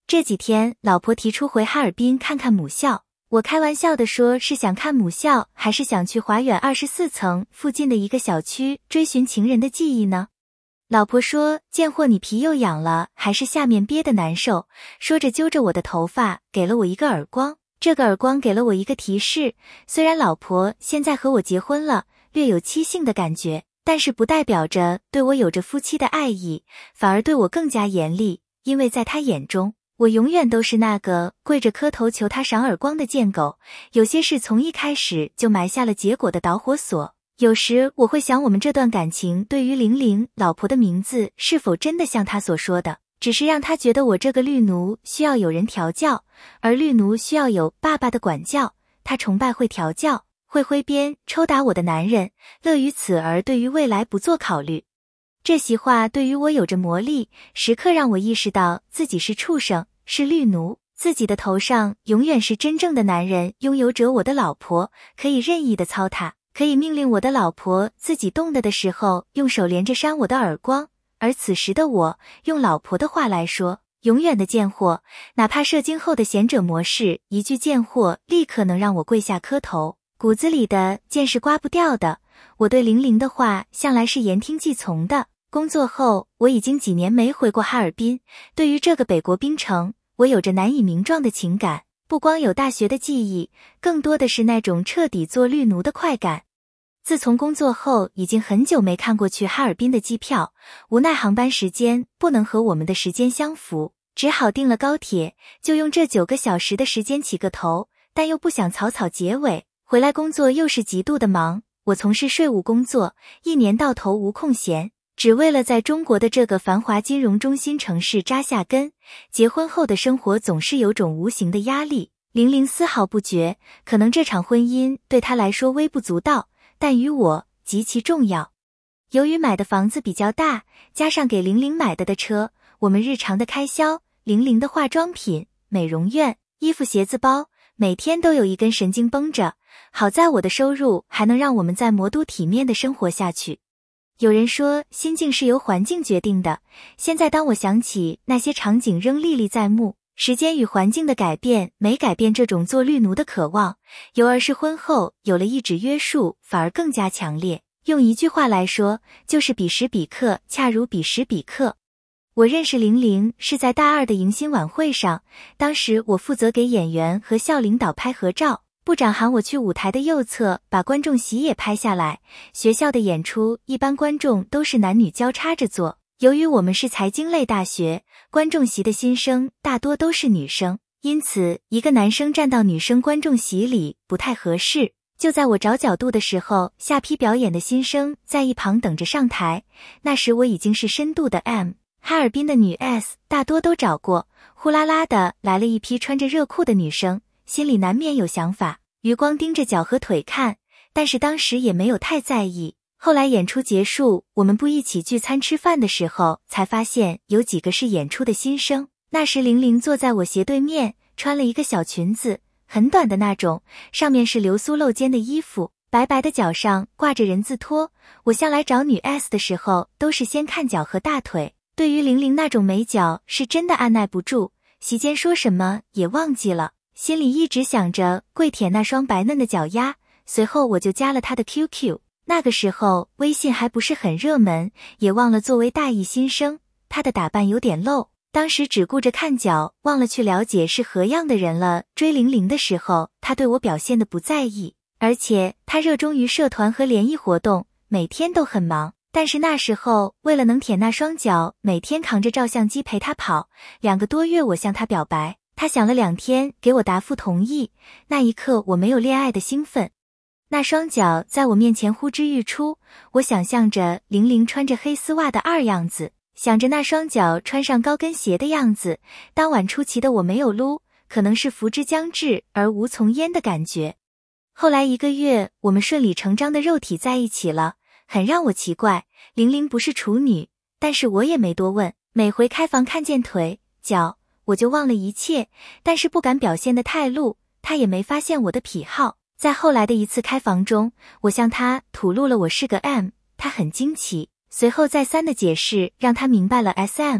这几天老婆提出回哈尔滨看看母校，我开玩笑地说是想看母校，还是想去华远24层附近的一个小区追寻情人的记忆呢？老婆说贱货，你皮又痒了，还是下面憋得难受，说着揪着我的头发，给了我一个耳光。这个耳光给了我一个提示，虽然老婆现在和我结婚了，略有妻性的感觉，但是不代表着对我有着夫妻的爱意，反而对我更加严厉，因为在她眼中，我永远都是那个跪着磕头求他赏耳光的贱狗。有些事从一开始就埋下了结果的导火索。有时我会想，我们这段感情对于玲玲老婆的名字是否真的像她所说的，只是让她觉得我这个绿奴需要有人调教，而绿奴需要有爸爸的管教。她崇拜会调教、会挥鞭抽打我的男人，乐于此而对于未来不做考虑。这席话对于我有着魔力，时刻让我意识到自己是畜生，是绿奴，自己的头上永远是真正的男人，拥有着我的老婆，可以任意的操她，可以命令我的老婆自己动的时候用手连着扇我的耳光。而此时的我，用老婆的话来说，永远的贱货，哪怕射精后的贤者模式，一句贱货立刻能让我跪下磕头，骨子里的贱是刮不掉的。我对玲玲的话向来是言听计从的。工作后，我已经几年没回过哈尔滨，对于这个北国冰城，我有着难以名状的情感，不光有大学的记忆，更多的是那种彻底做绿奴的快感。自从工作后，已经很久没看过去哈尔滨的机票，无奈航班时间不能和我们的时间相符，只好订了高铁，就用这9个小时的时间起个头，但又不想草草结尾。回来工作又是极度的忙，我从事税务工作，一年到头无空闲，只为了在中国的这个繁华金融中心城市扎下根。结婚后的生活总是有种无形的压力，玲玲丝毫不觉，可能这场婚姻对她来说微不足道，但于我极其重要。由于买的房子比较大，加上给玲玲买的车，我们日常的开销，玲玲的化妆品、美容院、衣服、鞋子、包，每天都有一根神经绷着。好在我的收入还能让我们在魔都体面的生活下去。有人说心境是由环境决定的，现在当我想起那些场景仍历历在目，时间与环境的改变没改变这种做绿奴的渴望，尤而是婚后有了一纸约束，反而更加强烈。用一句话来说，就是彼时彼刻，恰如彼时彼刻。我认识玲玲是在大2的迎新晚会上，当时我负责给演员和校领导拍合照，部长喊我去舞台的右侧把观众席也拍下来。学校的演出一般观众都是男女交叉着坐，由于我们是财经类大学，观众席的新生大多都是女生，因此一个男生站到女生观众席里不太合适。就在我找角度的时候，下批表演的新生在一旁等着上台，那时我已经是深度的 M。哈尔滨的女 S 大多都找过，呼啦啦的来了一批穿着热裤的女生，心里难免有想法，余光盯着脚和腿看，但是当时也没有太在意。后来演出结束，我们不一起聚餐吃饭的时候，才发现有几个是演出的新生。那时玲玲坐在我斜对面，穿了一个小裙子，很短的那种，上面是流苏露肩的衣服，白白的脚上挂着人字拖。我向来找女 S 的时候，都是先看脚和大腿，对于玲玲那种美脚是真的按耐不住，席间说什么也忘记了，心里一直想着跪舔那双白嫩的脚丫。随后我就加了她的 QQ， 那个时候微信还不是很热门，也忘了作为大一新生，她的打扮有点露，当时只顾着看脚，忘了去了解是何样的人了。追玲玲的时候，她对我表现得不在意，而且她热衷于社团和联谊活动，每天都很忙。但是那时候为了能舔那双脚，每天扛着照相机陪她跑。2个多月我向她表白，她想了2天给我答复同意。那一刻我没有恋爱的兴奋，那双脚在我面前呼之欲出，我想象着玲玲穿着黑丝袜的2样子，想着那双脚穿上高跟鞋的样子。当晚出奇的我没有撸，可能是福之将至而无从焉的感觉。后来1个月，我们顺理成章的肉体在一起了。很让我奇怪，玲玲不是处女，但是我也没多问。每回开房看见腿、脚，我就忘了一切，但是不敢表现得太露，她也没发现我的癖好。在后来的一次开房中，我向她吐露了我是个 M， 她很惊奇，随后再三的解释让她明白了 SM。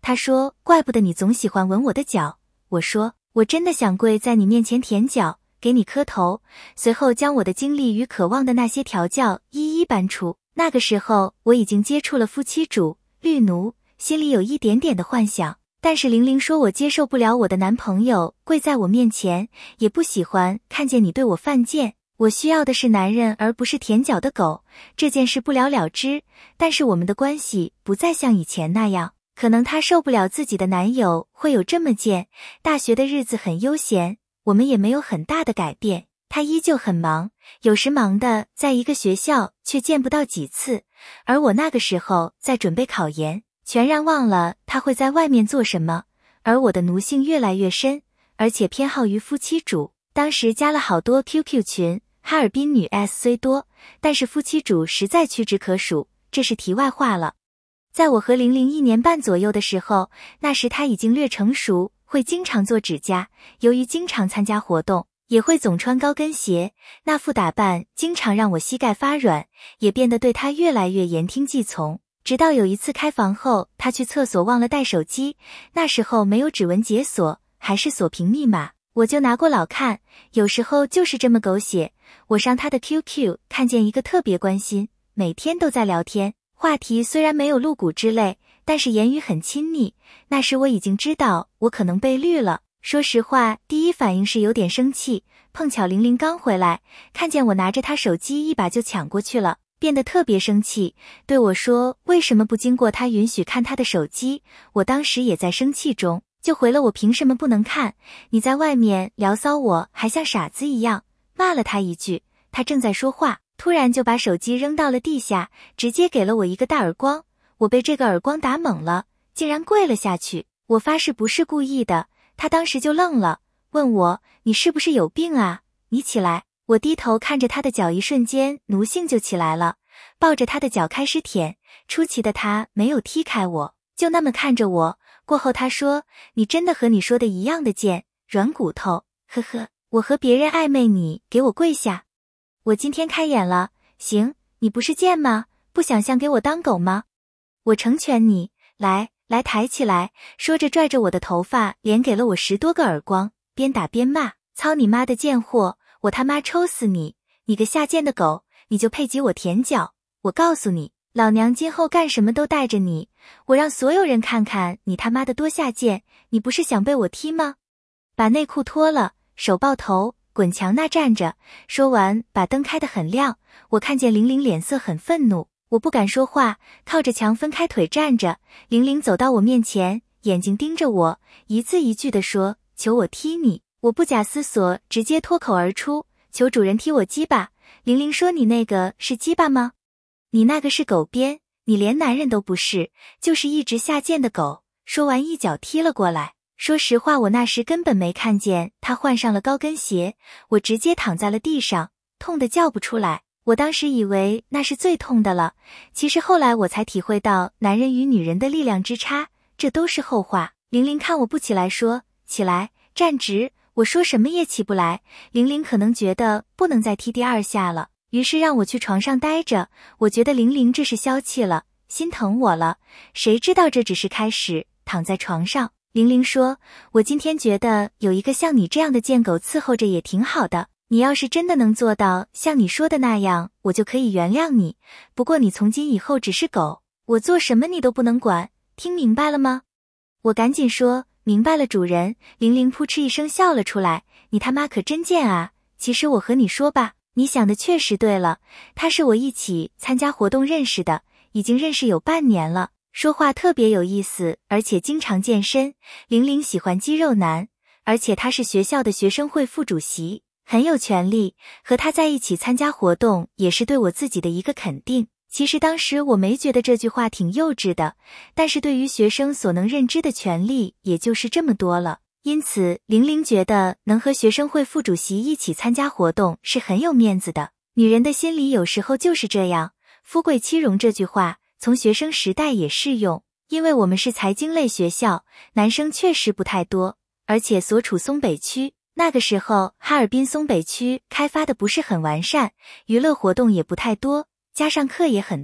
他说，怪不得你总喜欢吻我的脚。我说，我真的想跪在你面前舔脚，给你磕头，随后将我的经历与渴望的那些调教一一搬出。那个时候我已经接触了夫妻主、绿奴，心里有一点点的幻想，但是玲玲说我接受不了我的男朋友跪在我面前，也不喜欢看见你对我犯贱，我需要的是男人而不是舔脚的狗。这件事不了了之，但是我们的关系不再像以前那样，可能她受不了自己的男友会有这么贱。大学的日子很悠闲，我们也没有很大的改变，他依旧很忙，有时忙的在一个学校却见不到几次，而我那个时候在准备考研，全然忘了他会在外面做什么。而我的奴性越来越深，而且偏好于夫妻主，当时加了好多 QQ 群，哈尔滨女 S 虽多，但是夫妻主实在屈指可数，这是题外话了。在我和玲玲1年半左右的时候，那时她已经略成熟，会经常做指甲，由于经常参加活动，也会总穿高跟鞋，那副打扮经常让我膝盖发软，也变得对她越来越言听计从。直到有一次开房后，她去厕所忘了带手机，那时候没有指纹解锁，还是锁屏密码，我就拿过老看，有时候就是这么狗血。我上她的 QQ 看见一个特别关心，每天都在聊天，话题虽然没有露骨之类，但是言语很亲密。那时我已经知道我可能被绿了，说实话，第一反应是有点生气。碰巧玲玲刚回来，看见我拿着她手机一把就抢过去了，变得特别生气，对我说为什么不经过她允许看她的手机。我当时也在生气中，就回了我凭什么不能看，你在外面聊骚我还像傻子一样，骂了她一句。她正在说话，突然就把手机扔到了地下，直接给了我一个大耳光。我被这个耳光打懵了，竟然跪了下去。我发誓不是故意的。他当时就愣了，问我，你是不是有病啊？你起来。我低头看着他的脚，一瞬间奴性就起来了，抱着他的脚开始舔。出奇的他没有踢开我，就那么看着我。过后他说，你真的和你说的一样的贱，软骨头，呵呵，我和别人暧昧你给我跪下。我今天开眼了，行，你不是贱吗？不想像给我当狗吗？我成全你，来抬起来。说着拽着我的头发，连给了我10多个耳光，边打边骂，操你妈的贱货，我他妈抽死你，你个下贱的狗，你就配给我舔脚。我告诉你，老娘今后干什么都带着你，我让所有人看看你他妈的多下贱，你不是想被我踢吗？把内裤脱了，手抱头，滚墙那站着。说完把灯开得很亮，我看见玲玲脸色很愤怒，我不敢说话，靠着墙分开腿站着。玲玲走到我面前，眼睛盯着我，一字一句地说，求我踢你。我不假思索，直接脱口而出，求主人踢我鸡巴。玲玲说，你那个是鸡巴吗？你那个是狗鞭，你连男人都不是，就是一直下贱的狗。说完一脚踢了过来。说实话，我那时根本没看见他换上了高跟鞋，我直接躺在了地上，痛得叫不出来。我当时以为那是最痛的了，其实后来我才体会到男人与女人的力量之差，这都是后话。玲玲看我不起来，说，起来，站直。我说什么也起不来，玲玲可能觉得不能再踢第2下了，于是让我去床上待着。我觉得玲玲这是消气了，心疼我了，谁知道这只是开始。躺在床上，玲玲说，我今天觉得有一个像你这样的贱狗伺候着也挺好的，你要是真的能做到像你说的那样，我就可以原谅你，不过你从今以后只是狗，我做什么你都不能管，听明白了吗？我赶紧说，明白了主人。玲玲扑哧一声笑了出来，你他妈可真贱啊。其实我和你说吧，你想的确实对了，他是我一起参加活动认识的，已经认识有半年了，说话特别有意思，而且经常健身。玲玲喜欢肌肉男，而且他是学校的学生会副主席，很有权利，和他在一起参加活动也是对我自己的一个肯定。其实当时我没觉得这句话挺幼稚的，但是对于学生所能认知的权利也就是这么多了，因此玲玲觉得能和学生会副主席一起参加活动是很有面子的。女人的心理有时候就是这样，富贵妻荣这句话从学生时代也适用，因为我们是财经类学校，男生确实不太多，而且所处松北区，那个时候哈尔滨松北区开发的不是很完善，娱乐活动也不太多，加上课也很多，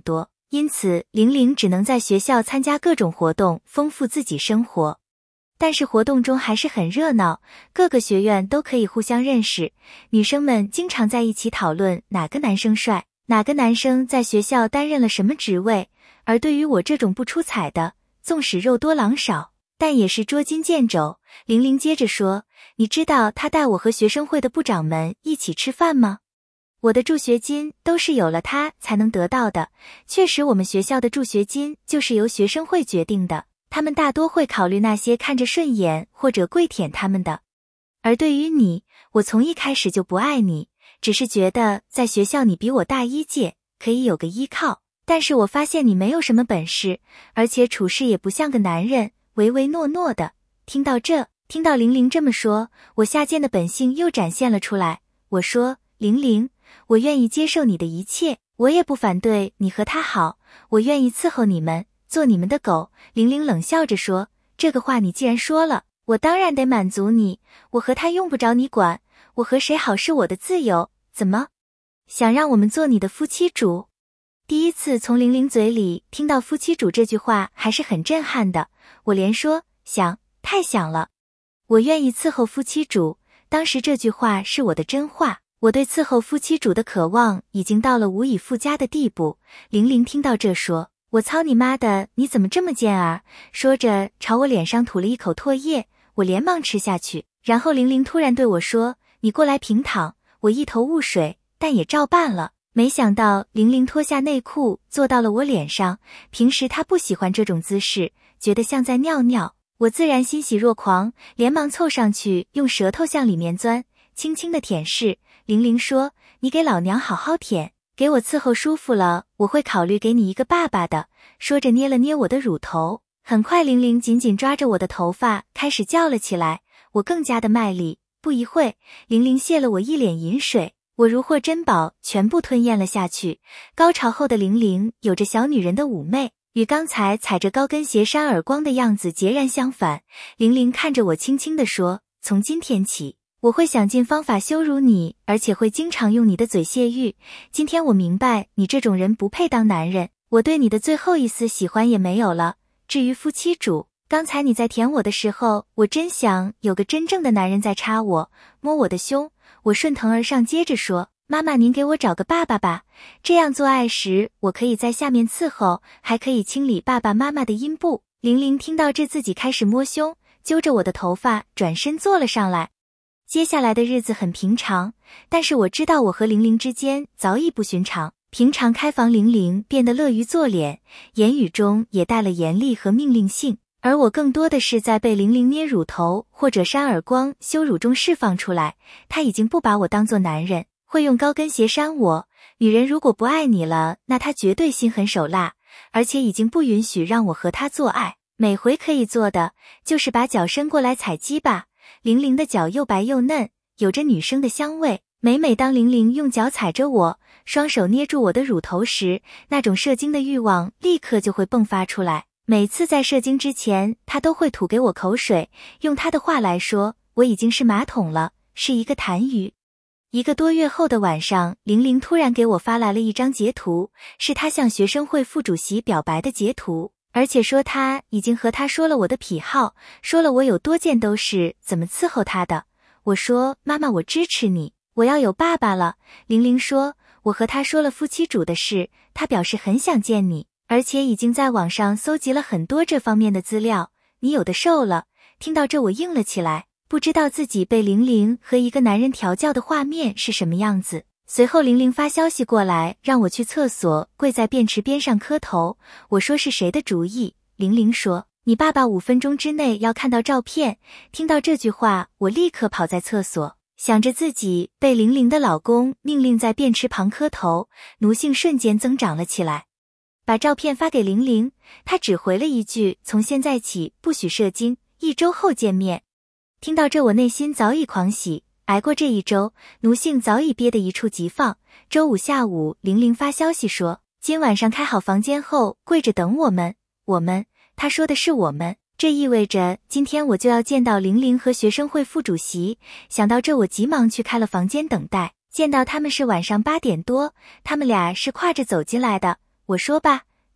因此玲玲只能在学校参加各种活动，丰富自己生活。但是活动中还是很热闹，各个学院都可以互相认识，女生们经常在一起讨论哪个男生帅，哪个男生在学校担任了什么职位。而对于我这种不出彩的，纵使肉多狼少，但也是捉襟见肘。玲玲接着说，你知道他带我和学生会的部长们一起吃饭吗？我的助学金都是有了他才能得到的，确实我们学校的助学金就是由学生会决定的，他们大多会考虑那些看着顺眼或者跪舔他们的。而对于你，我从一开始就不爱你，只是觉得在学校你比我大1届，可以有个依靠，但是我发现你没有什么本事，而且处事也不像个男人，唯唯诺诺的。听到玲玲这么说，我下贱的本性又展现了出来。我说，玲玲，我愿意接受你的一切，我也不反对你和他好，我愿意伺候你们，做你们的狗。玲玲冷笑着说，这个话你既然说了，我当然得满足你，我和他用不着你管，我和谁好是我的自由，怎么想让我们做你的夫妻主？第一次从玲玲嘴里听到夫妻主这句话还是很震撼的，我连说想，太想了。我愿意伺候夫妻主，当时这句话是我的真话，我对伺候夫妻主的渴望已经到了无以复加的地步。玲玲听到这说，我操你妈的，你怎么这么贱儿？说着朝我脸上吐了一口唾液，我连忙吃下去。然后玲玲突然对我说，你过来平躺。我一头雾水，但也照办了。没想到玲玲脱下内裤坐到了我脸上，平时她不喜欢这种姿势，觉得像在尿尿。我自然欣喜若狂，连忙凑上去用舌头向里面钻，轻轻的舔舐。玲玲说，你给老娘好好舔，给我伺候舒服了，我会考虑给你一个爸爸的。说着捏了捏我的乳头，很快玲玲紧紧抓着我的头发开始叫了起来，我更加的卖力。不一会，玲玲泄了我一脸饮水，我如获珍宝，全部吞咽了下去。高潮后的玲玲有着小女人的妩媚，与刚才踩着高跟鞋扇耳光的样子截然相反。玲玲看着我轻轻地说，从今天起，我会想尽方法羞辱你，而且会经常用你的嘴泄欲。今天我明白你这种人不配当男人，我对你的最后一丝喜欢也没有了。至于夫妻主，刚才你在舔我的时候，我真想有个真正的男人在插我，摸我的胸。我顺藤而上接着说，妈妈您给我找个爸爸吧，这样做爱时我可以在下面伺候，还可以清理爸爸妈妈的阴部。玲玲听到这自己开始摸胸，揪着我的头发转身坐了上来。接下来的日子很平常，但是我知道我和玲玲之间早已不寻常。平常开房玲玲变得乐于做脸，言语中也带了严厉和命令性，而我更多的是在被玲玲捏乳头或者扇耳光羞辱中释放出来。她已经不把我当作男人，会用高跟鞋扇我。女人如果不爱你了，那她绝对心狠手辣，而且已经不允许让我和她做爱。每回可以做的就是把脚伸过来踩鸡巴。玲玲的脚又白又嫩，有着女生的香味。每当玲玲用脚踩着我，双手捏住我的乳头时，那种射精的欲望立刻就会迸发出来。每次在射精之前，她都会吐给我口水。用她的话来说，我已经是马桶了，是一个痰盂。1个多月后的晚上，玲玲突然给我发来了一张截图，是她向学生会副主席表白的截图，而且说她已经和他说了我的癖好，说了我有多件都是怎么伺候他的。我说，妈妈，我支持你，我要有爸爸了。玲玲说，我和他说了夫妻主的事，他表示很想见你，而且已经在网上搜集了很多这方面的资料，你有的受了。听到这我硬了起来，不知道自己被玲玲和一个男人调教的画面是什么样子。随后玲玲发消息过来，让我去厕所跪在便池边上磕头。我说是谁的主意？玲玲说，你爸爸5分钟之内要看到照片。听到这句话，我立刻跑在厕所，想着自己被玲玲的老公命令在便池旁磕头，奴性瞬间增长了起来。把照片发给玲玲，她只回了一句，从现在起不许射精，1周后见面。听到这我内心早已狂喜，挨过这1周，奴性早已憋得一触即放。周5下午，玲玲发消息说，今晚上开好房间后跪着等我们。她说的是我们，这意味着今天我就要见到玲玲和学生会副主席。想到这我急忙去开了房间等待，见到他们是晚上8点多，他们俩是跨着走进来的。我说吧，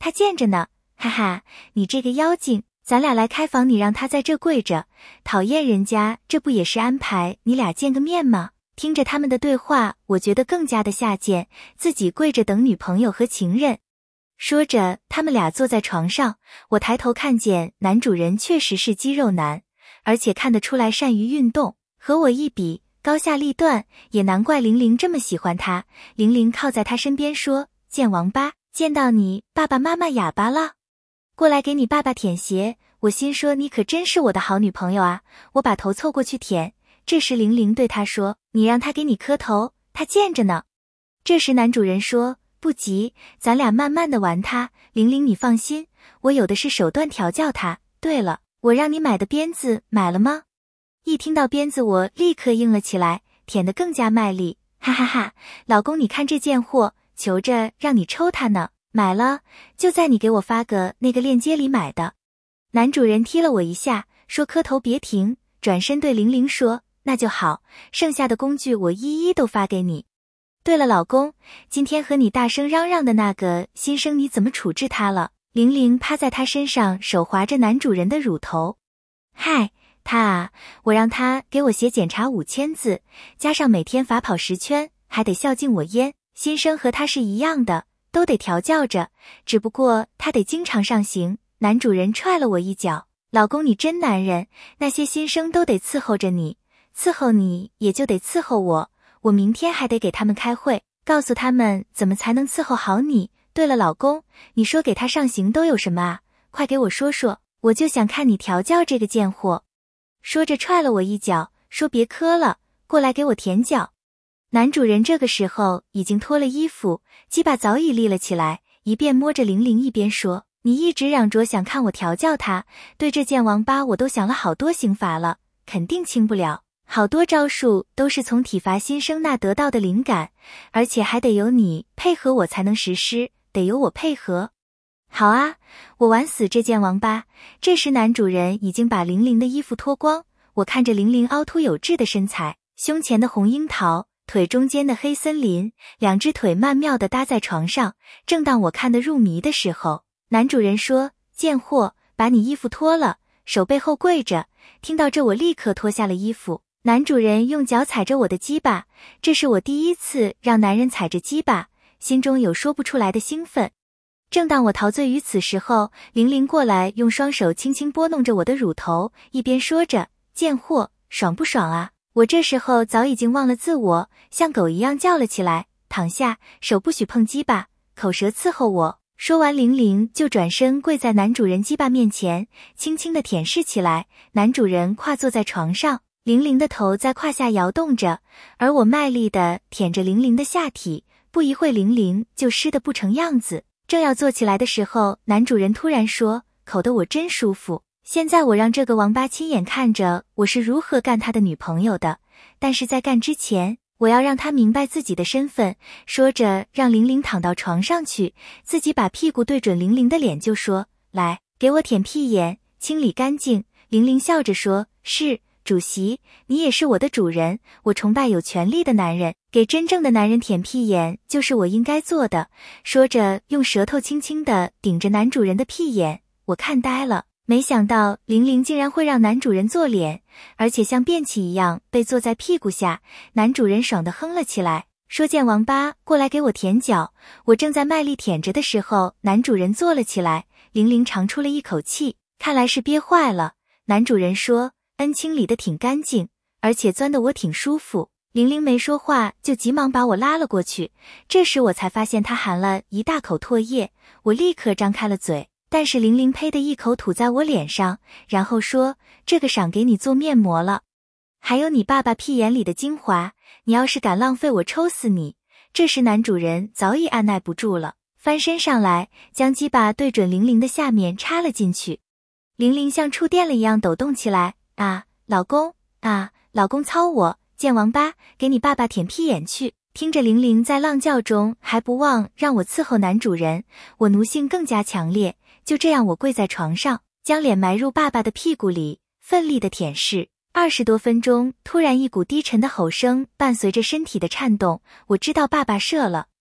他见着呢，哈哈，你这个妖精，咱俩来开房，你让他在这跪着，讨厌人家，这不也是安排你俩见个面吗？听着他们的对话，我觉得更加的下贱，自己跪着等女朋友和情人。说着，他们俩坐在床上，我抬头看见男主人确实是肌肉男，而且看得出来善于运动，和我一比，高下立断，也难怪玲玲这么喜欢他。玲玲靠在他身边说，见王八，见到你爸爸妈妈哑巴了，过来给你爸爸舔鞋。我心说，你可真是我的好女朋友啊，我把头凑过去舔。这时玲玲对他说，你让他给你磕头，他见着呢。这时男主人说，不急，咱俩慢慢的玩他，玲玲你放心，我有的是手段调教他。对了，我让你买的鞭子买了吗？一听到鞭子，我立刻应了起来，舔得更加卖力，哈哈哈，老公你看这贱货，求着让你抽他呢，买了，就在你给我发个那个链接里买的。男主人踢了我一下，说磕头别停，转身对玲玲说，那就好，剩下的工具我一一都发给你。对了老公，今天和你大声嚷嚷的那个新生你怎么处置他了？玲玲趴在他身上，手划着男主人的乳头。嗨，他啊，我让他给我写检查5000字，加上每天罚跑10圈，还得孝敬我烟。新生和他是一样的，都得调教着，只不过他得经常上刑。男主人踹了我一脚，老公你真男人，那些新生都得伺候着你，伺候你也就得伺候我。我明天还得给他们开会，告诉他们怎么才能伺候好你。对了老公，你说给他上刑都有什么啊？快给我说说，我就想看你调教这个贱货。说着踹了我一脚，说别磕了，过来给我舔脚。男主人这个时候已经脱了衣服，鸡巴早已立了起来，一边摸着玲玲一边说，你一直嚷着想看我调教他，对这贱王八我都想了好多刑罚了，肯定轻不了。好多招数都是从体罚新生那得到的灵感，而且还得有你配合我才能实施，得有我配合。好啊，我玩死这件王八。这时男主人已经把玲玲的衣服脱光，我看着玲玲凹凸有致的身材，胸前的红樱桃，腿中间的黑森林，两只腿曼妙地搭在床上。正当我看得入迷的时候，男主人说，贱货，把你衣服脱了，手背后跪着。听到这我立刻脱下了衣服。男主人用脚踩着我的鸡巴，这是我第一次让男人踩着鸡巴，心中有说不出来的兴奋。正当我陶醉于此时候，玲玲过来用双手轻轻拨弄着我的乳头，一边说着，贱货，爽不爽啊？我这时候早已经忘了自我，像狗一样叫了起来，躺下，手不许碰鸡巴，口舌伺候我。说完，玲玲就转身跪在男主人鸡巴面前，轻轻地舔舐起来。男主人跨坐在床上，玲玲的头在胯下摇动着，而我卖力地舔着玲玲的下体，不一会玲玲就湿得不成样子。正要坐起来的时候，男主人突然说，口得我真舒服，现在我让这个王八亲眼看着我是如何干他的女朋友的，但是在干之前，我要让他明白自己的身份。说着让玲玲躺到床上去，自己把屁股对准玲玲的脸就说，来，给我舔屁眼，清理干净。玲玲笑着说，是主席，你也是我的主人，我崇拜有权力的男人，给真正的男人舔屁眼就是我应该做的。说着用舌头轻轻地顶着男主人的屁眼，我看呆了，没想到玲玲竟然会让男主人做脸，而且像便器一样被坐在屁股下。男主人爽地哼了起来，说，见王八，过来给我舔脚。我正在卖力舔着的时候，男主人坐了起来，玲玲长出了一口气，看来是憋坏了。男主人说，清理得挺干净，而且钻得我挺舒服。玲玲没说话，就急忙把我拉了过去。这时我才发现她含了一大口唾液，我立刻张开了嘴，但是玲玲呸的一口吐在我脸上，然后说，这个赏给你做面膜了，还有你爸爸屁眼里的精华，你要是敢浪费我抽死你。这时男主人早已按耐不住了，翻身上来，将鸡巴对准玲玲的下面插了进去。玲玲像触电了一样抖动起来，啊，老公，啊，老公操我，贱王八，给你爸爸舔屁眼去。听着玲玲在浪叫中还不忘让我伺候男主人，我奴性更加强烈。就这样我跪在床上，将脸埋入爸爸的屁股里，奋力的舔舐。20多分钟，突然一股低沉的吼声伴随着身体的颤动，我知道爸爸射了，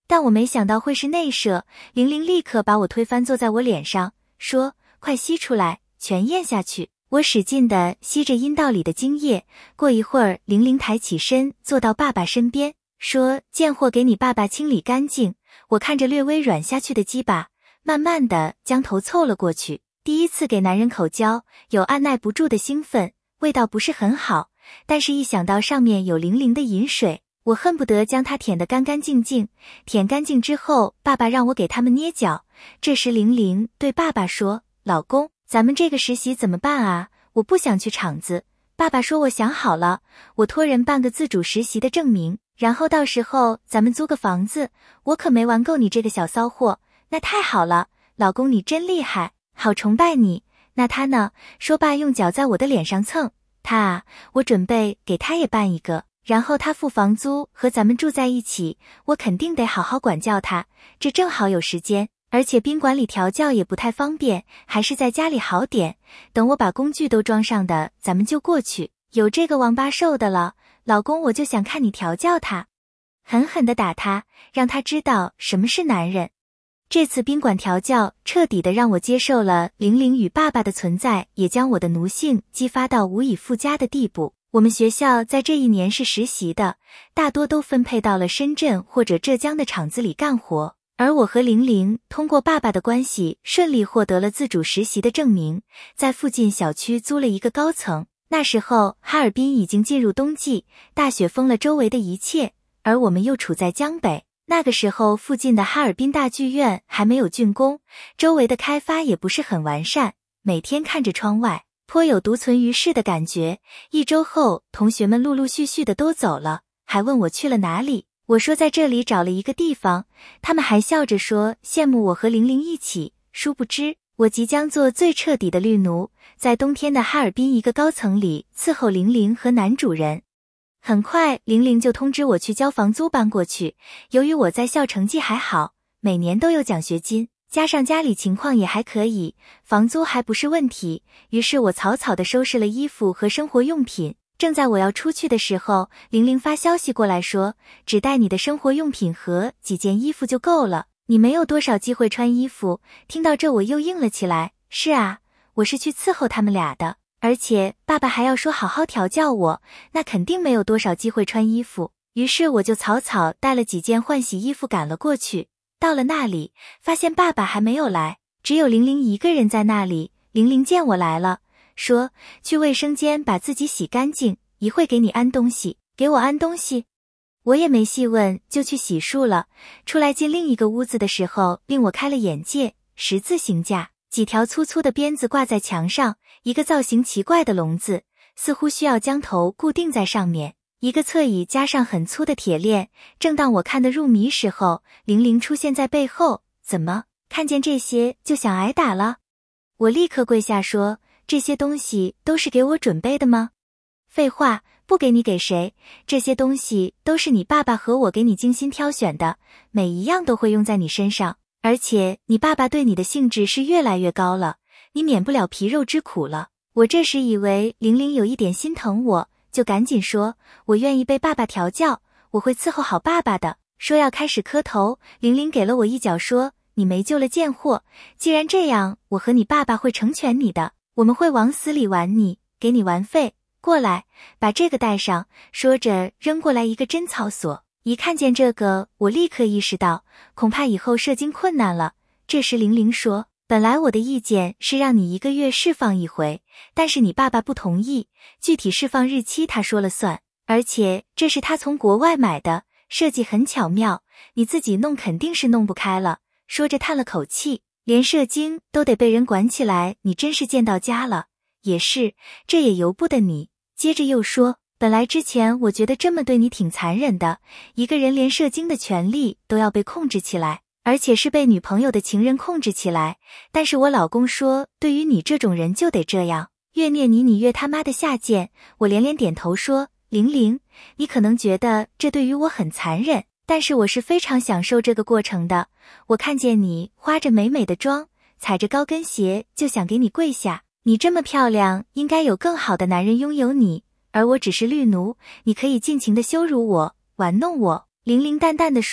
但我没想到会是内射，玲玲立刻把我推翻坐在我脸上，说：“快吸出来，全咽下去。”我使劲地吸着阴道里的精液，过一会儿，玲玲抬起身坐到爸爸身边，说：“贱货，给你爸爸清理干净。”我看着略微软下去的鸡巴，慢慢地将头凑了过去。第一次给男人口交，有按耐不住的兴奋，味道不是很好，但是一想到上面有玲玲的饮水，我恨不得将它舔得干干净净。舔干净之后，爸爸让我给他们捏脚。这时玲玲对爸爸说：“老公，咱们这个实习怎么办啊？我不想去厂子。”爸爸说：“我想好了，我托人办个自主实习的证明，然后到时候咱们租个房子。我可没玩够你这个小骚货。”那太好了，老公你真厉害，好崇拜你。那他呢？说罢用脚在我的脸上蹭。他啊，我准备给他也办一个，然后他付房租和咱们住在一起，我肯定得好好管教他。这正好有时间，而且宾馆里调教也不太方便，还是在家里好点。等我把工具都装上的，咱们就过去。有这个王八兽的了，老公我就想看你调教他，狠狠地打他，让他知道什么是男人。这次宾馆调教彻底的让我接受了玲玲与爸爸的存在，也将我的奴性激发到无以复加的地步。我们学校在这一年是实习的，大多都分配到了深圳或者浙江的厂子里干活，而我和玲玲通过爸爸的关系顺利获得了自主实习的证明，在附近小区租了一个高层。那时候哈尔滨已经进入冬季，大雪封了周围的一切，而我们又处在江北。那个时候附近的哈尔滨大剧院还没有竣工，周围的开发也不是很完善，每天看着窗外，颇有独存于世的感觉。1周后，同学们陆陆续续的都走了，还问我去了哪里。我说在这里找了一个地方，他们还笑着说羡慕我和玲玲一起。殊不知，我即将做最彻底的绿奴，在冬天的哈尔滨一个高层里伺候玲玲和男主人。很快，玲玲就通知我去交房租搬过去。由于我在校成绩还好，每年都有奖学金，加上家里情况也还可以，房租还不是问题。于是我草草地收拾了衣服和生活用品。正在我要出去的时候，玲玲发消息过来说，只带你的生活用品和几件衣服就够了，你没有多少机会穿衣服。听到这我又硬了起来，是啊，我是去伺候他们俩的。而且爸爸还要说好好调教我，那肯定没有多少机会穿衣服。于是我就草草带了几件换洗衣服赶了过去。到了那里，发现爸爸还没有来，只有玲玲一个人在那里。玲玲见我来了，说去卫生间把自己洗干净，一会给你安东西。给我安东西？我也没细问，就去洗漱了。出来进另一个屋子的时候，令我开了眼界。十字形架，几条粗粗的鞭子挂在墙上，一个造型奇怪的笼子，似乎需要将头固定在上面，一个侧椅加上很粗的铁链。正当我看得入迷时候，玲玲出现在背后。怎么，看见这些就想挨打了？我立刻跪下说，这些东西都是给我准备的吗？废话，不给你给谁？这些东西都是你爸爸和我给你精心挑选的，每一样都会用在你身上。而且你爸爸对你的兴致是越来越高了，你免不了皮肉之苦了。我这时以为玲玲有一点心疼我，就赶紧说，我愿意被爸爸调教，我会伺候好爸爸的。说要开始磕头，玲玲给了我一脚，说，你没救了贱货，既然这样，我和你爸爸会成全你的，我们会往死里玩你，给你玩费。过来，把这个带上。说着扔过来一个贞操锁。一看见这个，我立刻意识到，恐怕以后射精困难了。这时玲玲说，本来我的意见是让你1个月释放一回，但是你爸爸不同意，具体释放日期他说了算，而且这是他从国外买的，设计很巧妙，你自己弄肯定是弄不开了。说着叹了口气，连射精都得被人管起来，你真是贱到家了。也是，这也由不得你。接着又说，本来之前我觉得这么对你挺残忍的，一个人连射精的权利都要被控制起来，而且是被女朋友的情人控制起来。但是我老公说，对于你这种人就得这样，越虐你越他妈的下贱。我连连点头说，玲玲，你可能觉得这对于我很残忍，但是我是非常享受这个过程的。我看见你花着美美的妆，踩着高跟鞋，就想给你跪下。你这么漂亮，应该有更好的男人拥有你，而我只是绿奴，你可以尽情的羞辱我，玩弄我。玲玲淡淡的说，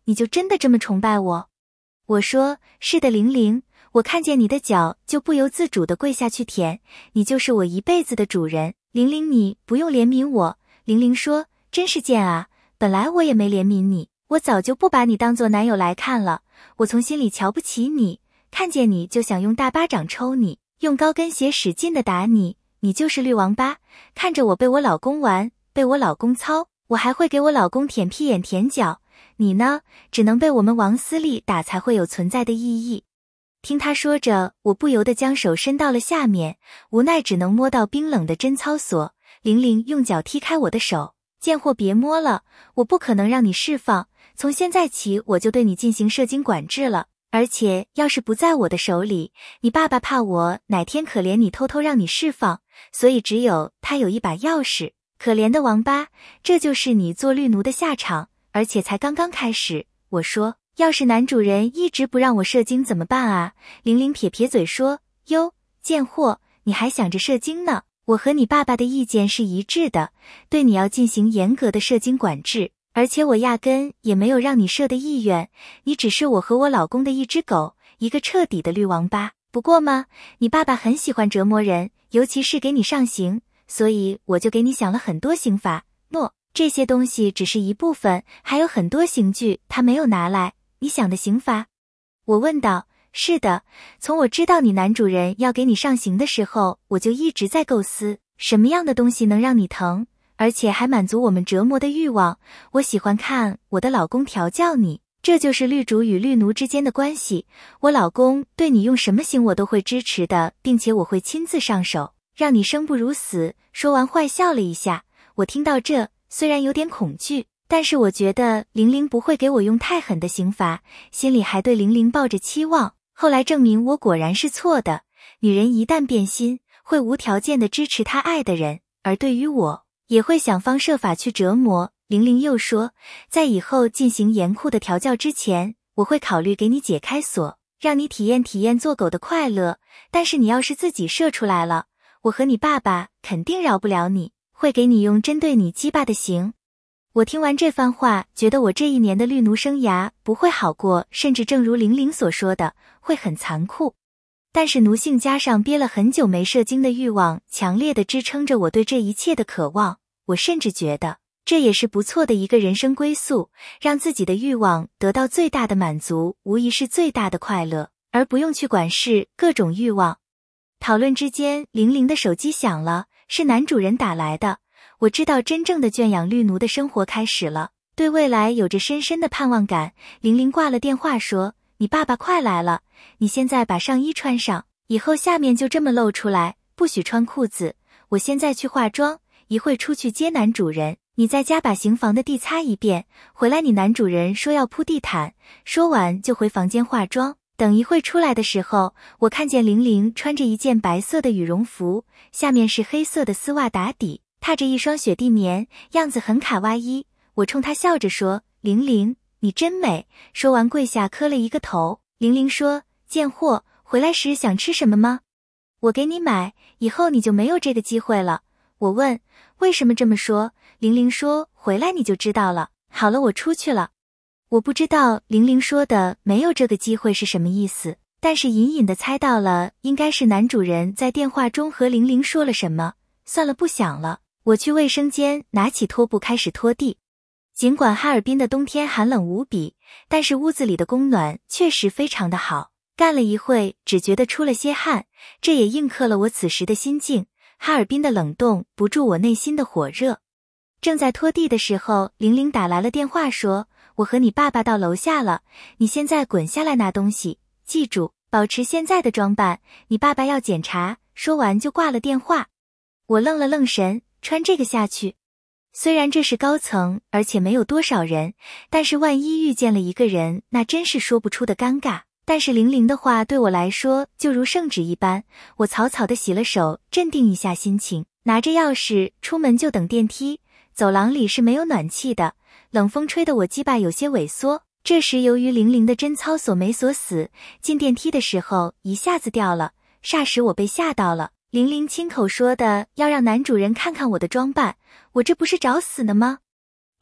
你就真的这么崇拜我？我说，是的，玲玲，我看见你的脚就不由自主地跪下去舔，你就是我一辈子的主人。玲玲，你不用怜悯我。玲玲说，真是贱啊，本来我也没怜悯你，我早就不把你当作男友来看了，我从心里瞧不起你，看见你就想用大巴掌抽你，用高跟鞋使劲地打你，你就是绿王八，看着我被我老公玩，被我老公操，我还会给我老公舔屁眼舔脚，你呢，只能被我们王思丽打才会有存在的意义。听他说着，我不由得将手伸到了下面，无奈只能摸到冰冷的贞操锁。玲玲用脚踢开我的手，贱货别摸了，我不可能让你释放，从现在起我就对你进行射精管制了，而且要是不在我的手里，你爸爸怕我哪天可怜你偷偷让你释放，所以只有他有一把钥匙。可怜的王八，这就是你做绿奴的下场，而且才刚刚开始。我说，要是男主人一直不让我射精怎么办啊？玲玲撇撇嘴说，哟，贱货，你还想着射精呢？我和你爸爸的意见是一致的，对你要进行严格的射精管制，而且我压根也没有让你射的意愿，你只是我和我老公的一只狗，一个彻底的绿王八。不过嘛，你爸爸很喜欢折磨人，尤其是给你上刑，所以我就给你想了很多刑法。这些东西只是一部分，还有很多刑具他没有拿来。你想的刑罚？我问道。是的，从我知道你男主人要给你上刑的时候，我就一直在构思，什么样的东西能让你疼，而且还满足我们折磨的欲望。我喜欢看我的老公调教你，这就是绿主与绿奴之间的关系。我老公对你用什么刑我都会支持的，并且我会亲自上手，让你生不如死。说完坏笑了一下，我听到这，虽然有点恐惧，但是我觉得玲玲不会给我用太狠的刑罚，心里还对玲玲抱着期望。后来证明我果然是错的，女人一旦变心，会无条件的支持她爱的人，而对于我，也会想方设法去折磨。玲玲又说，在以后进行严酷的调教之前，我会考虑给你解开锁，让你体验体验做狗的快乐，但是你要是自己射出来了，我和你爸爸肯定饶不了你，会给你用针对你鸡巴的刑。我听完这番话，觉得我这一年的绿奴生涯不会好过，甚至正如玲玲所说的，会很残酷。但是奴性加上憋了很久没射精的欲望，强烈的支撑着我对这一切的渴望。我甚至觉得，这也是不错的一个人生归宿，让自己的欲望得到最大的满足，无疑是最大的快乐，而不用去管事各种欲望。讨论之间，玲玲的手机响了，是男主人打来的。我知道真正的圈养绿奴的生活开始了，对未来有着深深的盼望感。玲玲挂了电话说，你爸爸快来了，你现在把上衣穿上，以后下面就这么露出来，不许穿裤子。我现在去化妆，一会出去接男主人，你在家把刑房的地擦一遍，回来你男主人说要铺地毯，说完就回房间化妆。等一会出来的时候，我看见玲玲穿着一件白色的羽绒服，下面是黑色的丝袜打底，踏着一双雪地棉，样子很卡哇伊。我冲她笑着说，玲玲，你真美。说完跪下磕了一个头。玲玲说，贱货，回来时想吃什么吗？我给你买，以后你就没有这个机会了。我问，为什么这么说？玲玲说，回来你就知道了。好了，我出去了。我不知道玲玲说的没有这个机会是什么意思，但是隐隐地猜到了，应该是男主人在电话中和玲玲说了什么。算了，不想了。我去卫生间拿起拖布开始拖地。尽管哈尔滨的冬天寒冷无比，但是屋子里的供暖确实非常的好。干了一会，只觉得出了些汗，这也应刻了我此时的心境。哈尔滨的冷冻不住我内心的火热。正在拖地的时候，玲玲打来了电话说，我和你爸爸到楼下了，你现在滚下来拿东西，记住，保持现在的装扮，你爸爸要检查。说完就挂了电话。我愣了愣神，穿这个下去。虽然这是高层，而且没有多少人，但是万一遇见了一个人，那真是说不出的尴尬。但是玲玲的话对我来说就如圣旨一般，我草草地洗了手，镇定一下心情，拿着钥匙出门就等电梯。走廊里是没有暖气的，冷风吹得我鸡巴有些萎缩。这时由于玲玲的贞操锁没锁死，进电梯的时候一下子掉了，霎时我被吓到了。玲玲亲口说的要让男主人看看我的装扮，我这不是找死呢吗？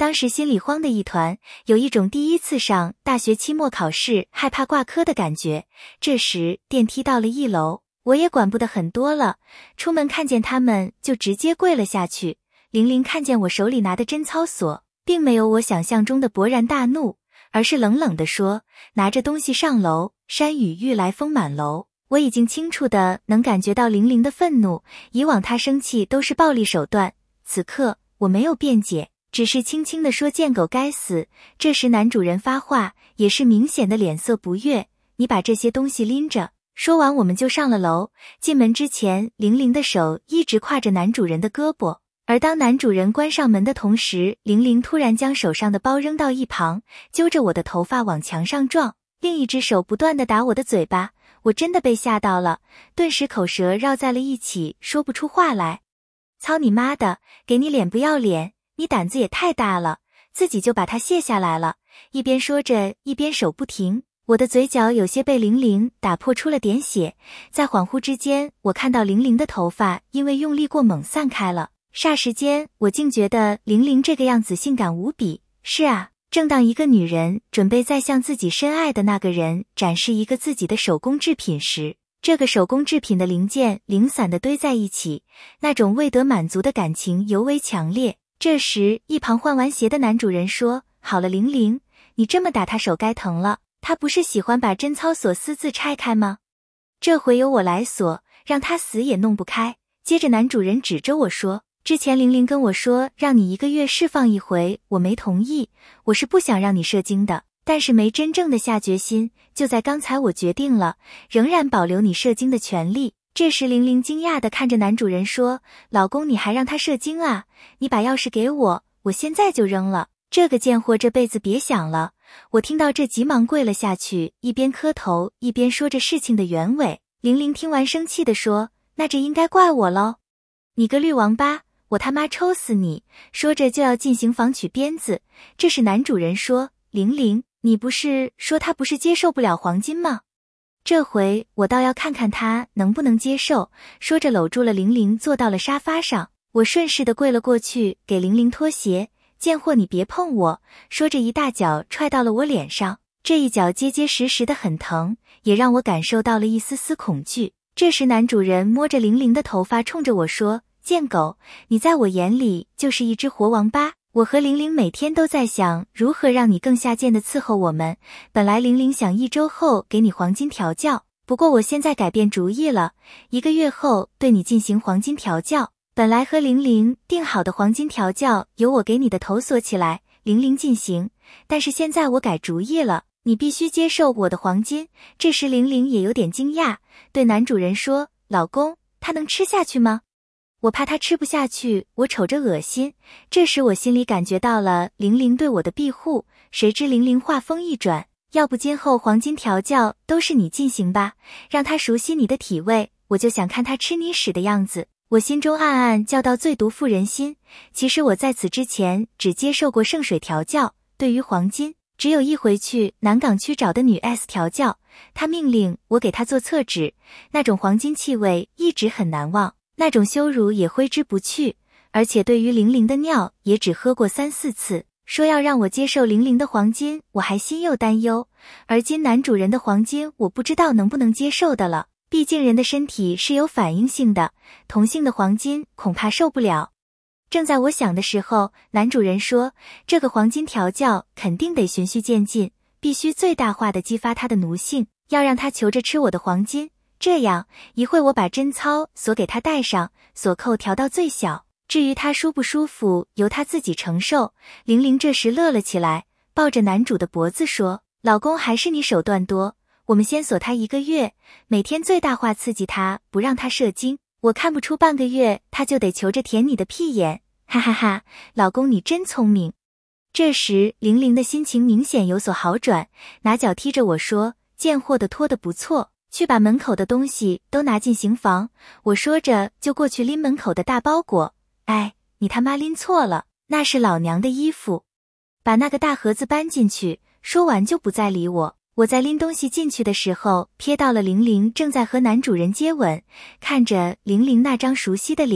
当时心里慌得一团，有一种第一次上大学期末考试害怕挂科的感觉。这时电梯到了1楼，我也管不得很多了，出门看见他们就直接跪了下去。玲玲看见我手里拿的贞操锁，并没有我想象中的勃然大怒，而是冷冷地说，拿着东西上楼，山雨欲来风满楼。我已经清楚地能感觉到玲玲的愤怒，以往她生气都是暴力手段，此刻我没有辩解，只是轻轻地说贱狗该死。这时男主人发话，也是明显的脸色不悦，你把这些东西拎着。说完我们就上了楼，进门之前玲玲的手一直挎着男主人的胳膊，而当男主人关上门的同时，玲玲突然将手上的包扔到一旁，揪着我的头发往墙上撞，另一只手不断地打我的嘴巴。我真的被吓到了，顿时口舌绕在了一起，说不出话来。操你妈的，给你脸不要脸，你胆子也太大了，自己就把它卸下来了。一边说着一边手不停，我的嘴角有些被玲玲打破出了点血。在恍惚之间，我看到玲玲的头发因为用力过猛散开了，霎时间我竟觉得玲玲这个样子性感无比。是啊，正当一个女人准备再向自己深爱的那个人展示一个自己的手工制品时，这个手工制品的零件零散地堆在一起，那种未得满足的感情尤为强烈。这时一旁换完鞋的男主人说，好了玲玲，你这么打他手该疼了，他不是喜欢把贞操锁私自拆开吗？这回由我来锁，让他死也弄不开。接着男主人指着我说，之前玲玲跟我说让你1个月释放一回，我没同意，我是不想让你射精的，但是没真正的下决心，就在刚才我决定了，仍然保留你射精的权利。这时玲玲惊讶地看着男主人说，老公你还让他射精啊？你把钥匙给我，我现在就扔了，这个贱货这辈子别想了。我听到这急忙跪了下去，一边磕头一边说着事情的原委。玲玲听完生气地说，那这应该怪我喽，你个绿王八，我他妈抽死你！说着就要进行房取鞭子。这时男主人说，玲玲，你不是说他不是接受不了黄金吗？这回我倒要看看他能不能接受。说着搂住了玲玲坐到了沙发上，我顺势地跪了过去给玲玲脱鞋。贱货你别碰我！说着一大脚踹到了我脸上，这一脚结结实实的很疼，也让我感受到了一丝丝恐惧。这时男主人摸着玲玲的头发冲着我说，贱狗，你在我眼里就是一只活王八，我和玲玲每天都在想如何让你更下贱的伺候我们。本来玲玲想1周后给你黄金调教，不过我现在改变主意了，1个月后对你进行黄金调教。本来和玲玲定好的黄金调教由我给你的头锁起来，玲玲进行，但是现在我改主意了，你必须接受我的黄金。这时玲玲也有点惊讶，对男主人说，老公，他能吃下去吗？我怕他吃不下去，我瞅着恶心。这时我心里感觉到了玲玲对我的庇护，谁知玲玲话锋一转，要不今后黄金调教都是你进行吧，让他熟悉你的体味，我就想看他吃你屎的样子。我心中暗暗叫到最毒妇人心。其实我在此之前只接受过圣水调教，对于黄金只有一回去南港区找的女 S 调教，她命令我给她做厕纸，那种黄金气味一直很难忘，那种羞辱也挥之不去，而且对于玲玲的尿也只喝过3、4次，说要让我接受玲玲的黄金，我还心又担忧，而今男主人的黄金我不知道能不能接受的了，毕竟人的身体是有反应性的，同性的黄金恐怕受不了。正在我想的时候，男主人说，这个黄金调教肯定得循序渐进，必须最大化的激发他的奴性，要让他求着吃我的黄金，这样一会我把贞操锁给他戴上，锁扣调到最小，至于他舒不舒服由他自己承受。玲玲这时乐了起来，抱着男主的脖子说，老公还是你手段多，我们先锁他1个月，每天最大化刺激他，不让他射精，我看不出半个月他就得求着舔你的屁眼，哈哈哈，老公你真聪明。这时玲玲的心情明显有所好转，拿脚踢着我说，贱货的拖得不错，去把门口的东西都拿进刑房。我说着就过去拎门口的大包裹，哎，你他妈拎错了，那是老娘的衣服，把那个大盒子搬进去。说完就不再理我。我在拎东西进去的时候，瞥到了玲玲正在和男主人接吻，看着玲玲那张熟悉的脸，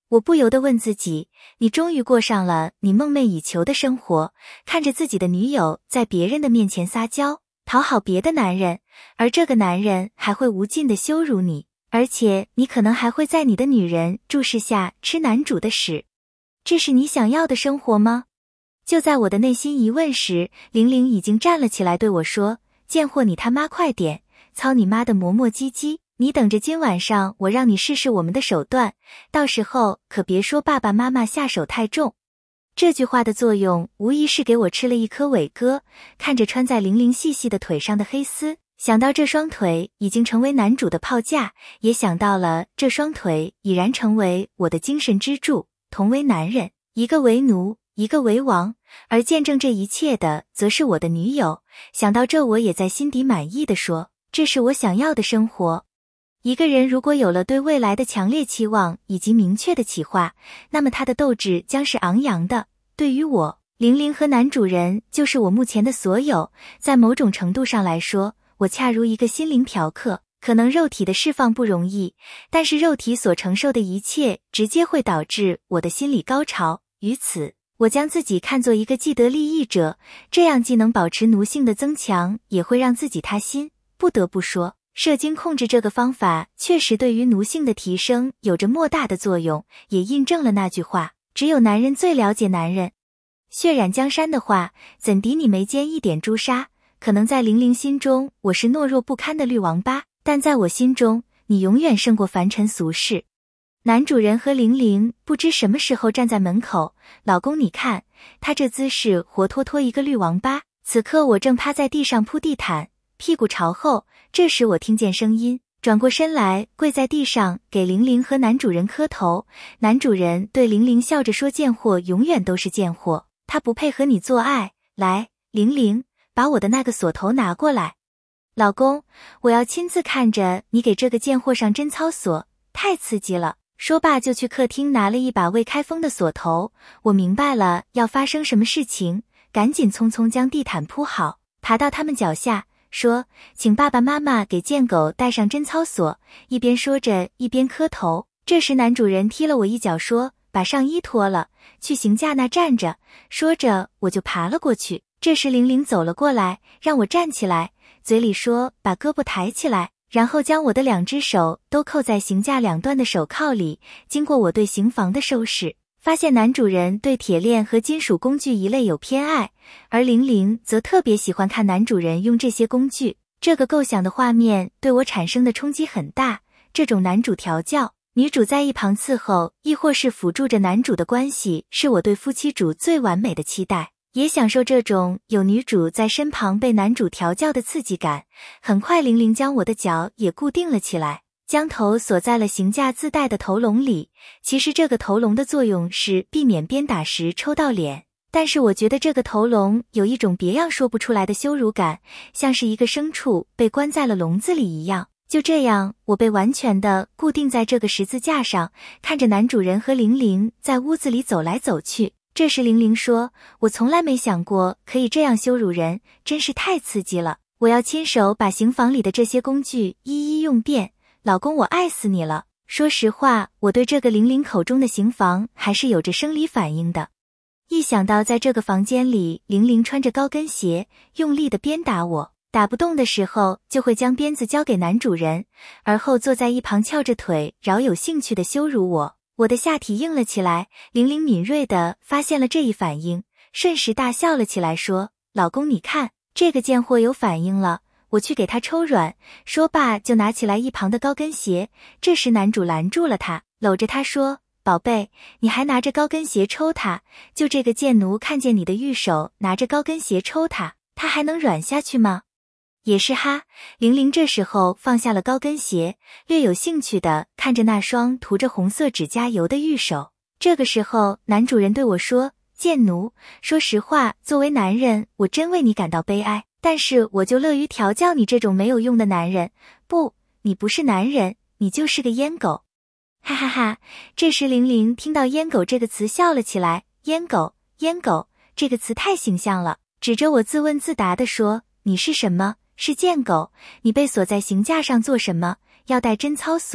我不由得问自己，你终于过上了你梦寐以求的生活，看着自己的女友在别人的面前撒娇，讨好别的男人，而这个男人还会无尽的羞辱你，而且你可能还会在你的女人注视下吃男主的屎。这是你想要的生活吗？就在我的内心疑问时，玲玲已经站了起来对我说，贱货你他妈快点，操你妈的磨磨唧唧，你等着今晚上我让你试试我们的手段，到时候可别说爸爸妈妈下手太重。这句话的作用无疑是给我吃了一颗伟哥，看着穿在玲玲细细的腿上的黑丝，想到这双腿已经成为男主的炮架，也想到了这双腿已然成为我的精神支柱，同为男人，一个为奴，一个为王，而见证这一切的则是我的女友。想到这，我也在心底满意地说，这是我想要的生活。一个人如果有了对未来的强烈期望以及明确的企划，那么他的斗志将是昂扬的。对于我，玲玲和男主人就是我目前的所有，在某种程度上来说，我恰如一个心灵嫖客，可能肉体的释放不容易，但是肉体所承受的一切直接会导致我的心理高潮，于此我将自己看作一个既得利益者，这样既能保持奴性的增强，也会让自己踏心。不得不说，射精控制这个方法确实对于奴性的提升有着莫大的作用，也印证了那句话，只有男人最了解男人。血染江山的话，怎敌你眉间一点朱砂？可能在玲玲心中，我是懦弱不堪的绿王八，但在我心中，你永远胜过凡尘俗世。男主人和玲玲不知什么时候站在门口，老公你看，他这姿势活脱脱一个绿王八。此刻我正趴在地上铺地毯，屁股朝后，这时我听见声音，转过身来跪在地上给玲玲和男主人磕头。男主人对玲玲笑着说，贱货永远都是贱货，他不配和你做爱，来，玲玲，把我的那个锁头拿过来。老公，我要亲自看着你给这个贱货上贞操锁，太刺激了。说罢就去客厅拿了一把未开封的锁头，我明白了要发生什么事情，赶紧匆匆将地毯铺好，爬到他们脚下，说，请爸爸妈妈给贱狗戴上贞操锁，一边说着一边磕头。这时男主人踢了我一脚说，把上衣脱了，去刑架那站着。说着我就爬了过去，这时玲玲走了过来，让我站起来，嘴里说把胳膊抬起来，然后将我的两只手都扣在刑架两端的手铐里。经过我对刑房的收拾，发现男主人对铁链和金属工具一类有偏爱，而玲玲则特别喜欢看男主人用这些工具。这个构想的画面对我产生的冲击很大，这种男主调教，女主在一旁伺候，亦或是辅助着男主的关系，是我对夫妻主最完美的期待，也享受这种有女主在身旁被男主调教的刺激感。很快玲玲将我的脚也固定了起来，将头锁在了刑架自带的头笼里。其实这个头笼的作用是避免鞭打时抽到脸，但是我觉得这个头笼有一种别样说不出来的羞辱感，像是一个牲畜被关在了笼子里一样。就这样，我被完全的固定在这个十字架上，看着男主人和玲玲在屋子里走来走去。这时玲玲说，我从来没想过可以这样羞辱人，真是太刺激了，我要亲手把刑房里的这些工具一一用遍。老公，我爱死你了。说实话，我对这个玲玲口中的刑房还是有着生理反应的。一想到在这个房间里，玲玲穿着高跟鞋，用力地鞭打我，打不动的时候就会将鞭子交给男主人，而后坐在一旁翘着腿，饶有兴趣地羞辱我。我的下体硬了起来，玲玲敏锐地发现了这一反应，瞬时大笑了起来，说，老公你看，这个贱货有反应了，我去给他抽软。说罢就拿起来一旁的高跟鞋。这时男主拦住了他，搂着他说，宝贝，你还拿着高跟鞋抽他？就这个贱奴看见你的玉手拿着高跟鞋抽他，他还能软下去吗？也是哈。玲玲这时候放下了高跟鞋，略有兴趣地看着那双涂着红色指甲油的玉手。这个时候男主人对我说，贱奴，说实话，作为男人，我真为你感到悲哀，但是我就乐于调教你这种没有用的男人。不，你不是男人，你就是个阉狗。哈哈哈。这时玲玲听到阉狗这个词笑了起来，阉狗，阉狗，这个词太形象了，指着我自问自答地说，你是什么？是贱狗，你被锁在刑架上做什么？要戴贞操锁，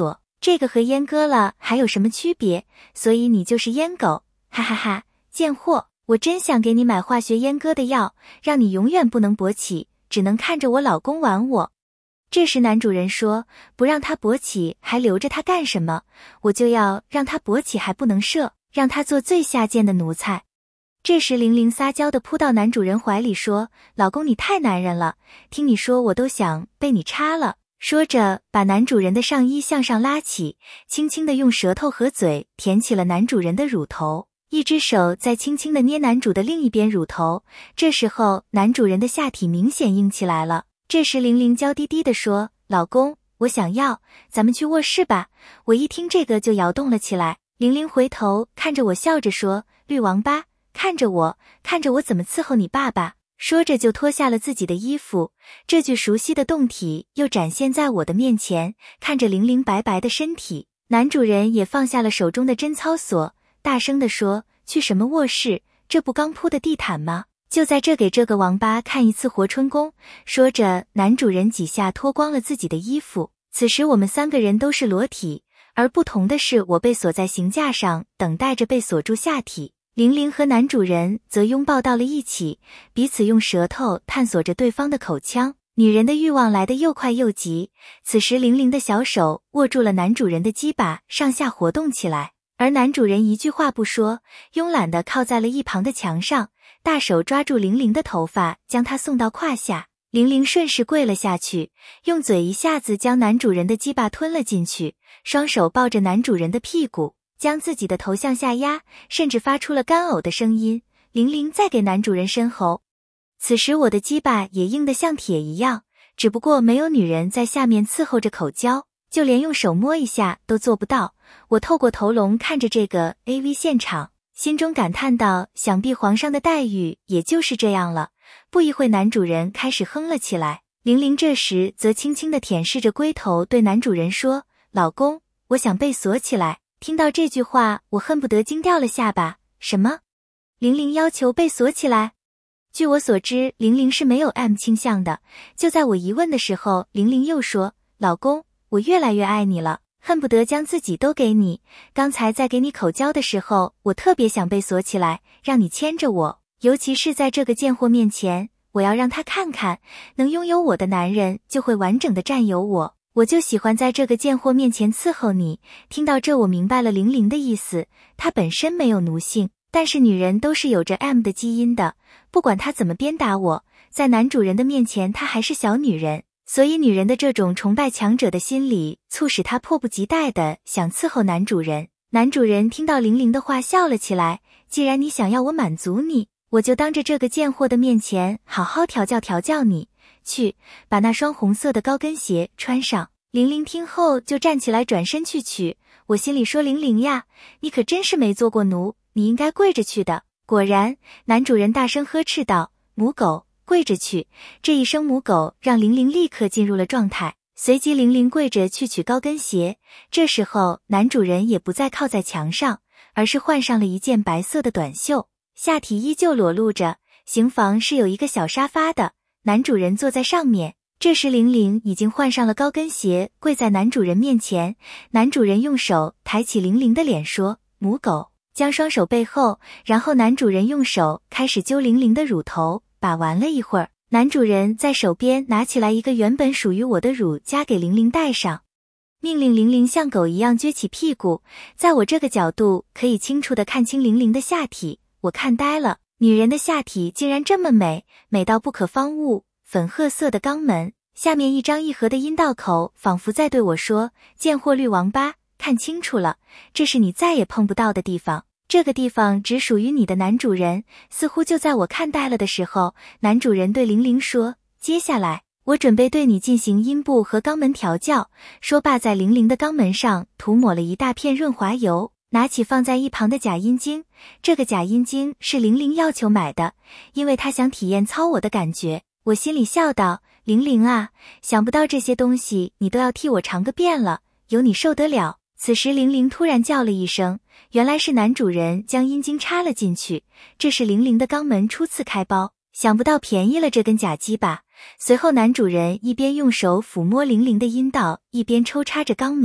这个和阉割了还有什么区别？所以你就是阉狗，哈哈哈，贱货！我真想给你买化学阉割的药，让你永远不能勃起，只能看着我老公玩我。这时男主人说，不让他勃起还留着他干什么？我就要让他勃起还不能射，让他做最下贱的奴才。这时玲玲撒娇地扑到男主人怀里说，老公你太男人了，听你说我都想被你插了。说着把男主人的上衣向上拉起，轻轻地用舌头和嘴舔起了男主人的乳头，一只手在轻轻地捏男主的另一边乳头。这时候男主人的下体明显硬起来了。这时玲玲娇滴滴地说，老公，我想要，咱们去卧室吧。我一听这个就摇动了起来。玲玲回头看着我笑着说，绿王八，看着我怎么伺候你爸爸。说着就脱下了自己的衣服，这具熟悉的胴体又展现在我的面前。看着玲玲白白的身体，男主人也放下了手中的贞操锁，大声地说，去什么卧室？这不刚铺的地毯吗？就在这给这个王八看一次活春宫。说着男主人几下脱光了自己的衣服。此时我们3个人都是裸体，而不同的是我被锁在刑架上，等待着被锁住下体。玲玲和男主人则拥抱到了一起，彼此用舌头探索着对方的口腔。女人的欲望来得又快又急，此时玲玲的小手握住了男主人的鸡巴，上下活动起来，而男主人一句话不说，慵懒地靠在了一旁的墙上，大手抓住玲玲的头发，将她送到胯下。玲玲顺势跪了下去，用嘴一下子将男主人的鸡巴吞了进去，双手抱着男主人的屁股，将自己的头向下压，甚至发出了干呕的声音。玲玲再给男主人伸喉。此时我的鸡巴也硬得像铁一样，只不过没有女人在下面伺候着口交，就连用手摸一下都做不到。我透过头笼看着这个 AV 现场，心中感叹道，想必皇上的待遇也就是这样了。不一会男主人开始哼了起来，玲玲这时则轻轻地舔舐着龟头，对男主人说，老公，我想被锁起来。听到这句话，我恨不得惊掉了下巴。什么？玲玲要求被锁起来？据我所知，玲玲是没有 M 倾向的。就在我疑问的时候，玲玲又说，老公，我越来越爱你了，恨不得将自己都给你。刚才在给你口交的时候，我特别想被锁起来，让你牵着我，尤其是在这个贱货面前，我要让他看看，能拥有我的男人就会完整的占有我。我就喜欢在这个贱货面前伺候你。听到这，我明白了玲玲的意思，她本身没有奴性，但是女人都是有着 M 的基因的，不管她怎么鞭打我，在男主人的面前她还是小女人，所以女人的这种崇拜强者的心理促使她迫不及待地想伺候男主人。男主人听到玲玲的话笑了起来，既然你想要我满足你，我就当着这个贱货的面前好好调教你。去，把那双红色的高跟鞋穿上。玲玲听后就站起来转身去取，我心里说，玲玲呀，你可真是没做过奴，你应该跪着去的。果然，男主人大声呵斥道，母狗，跪着去。这一声母狗让玲玲立刻进入了状态，随即玲玲跪着去取高跟鞋。这时候男主人也不再靠在墙上，而是换上了一件白色的短袖，下体依旧裸露着。刑房是有一个小沙发的，男主人坐在上面。这时玲玲已经换上了高跟鞋，跪在男主人面前。男主人用手抬起玲玲的脸说，母狗，将双手背后，然后男主人用手开始揪玲玲的乳头，把玩了一会儿，男主人在手边拿起来一个原本属于我的乳夹给玲玲戴上，命令玲玲像狗一样撅起屁股。在我这个角度可以清楚地看清玲玲的下体，我看呆了，女人的下体竟然这么美，美到不可方物。粉褐色的肛门，下面一张一合的阴道口，仿佛在对我说，贱货绿王八，看清楚了，这是你再也碰不到的地方，这个地方只属于你的男主人。似乎就在我看呆了的时候，男主人对玲玲说，接下来我准备对你进行阴部和肛门调教。说罢，在玲玲的肛门上涂抹了一大片润滑油，拿起放在一旁的假阴茎。这个假阴茎是玲玲要求买的，因为她想体验操我的感觉。我心里笑道，玲玲啊，想不到这些东西你都要替我尝个遍了，有你受得了。此时玲玲突然叫了一声，原来是男主人将阴茎插了进去，这是玲玲的肛门初次开包，想不到便宜了这根假鸡巴。随后男主人一边用手抚摸玲玲的阴道，一边抽插着肛门，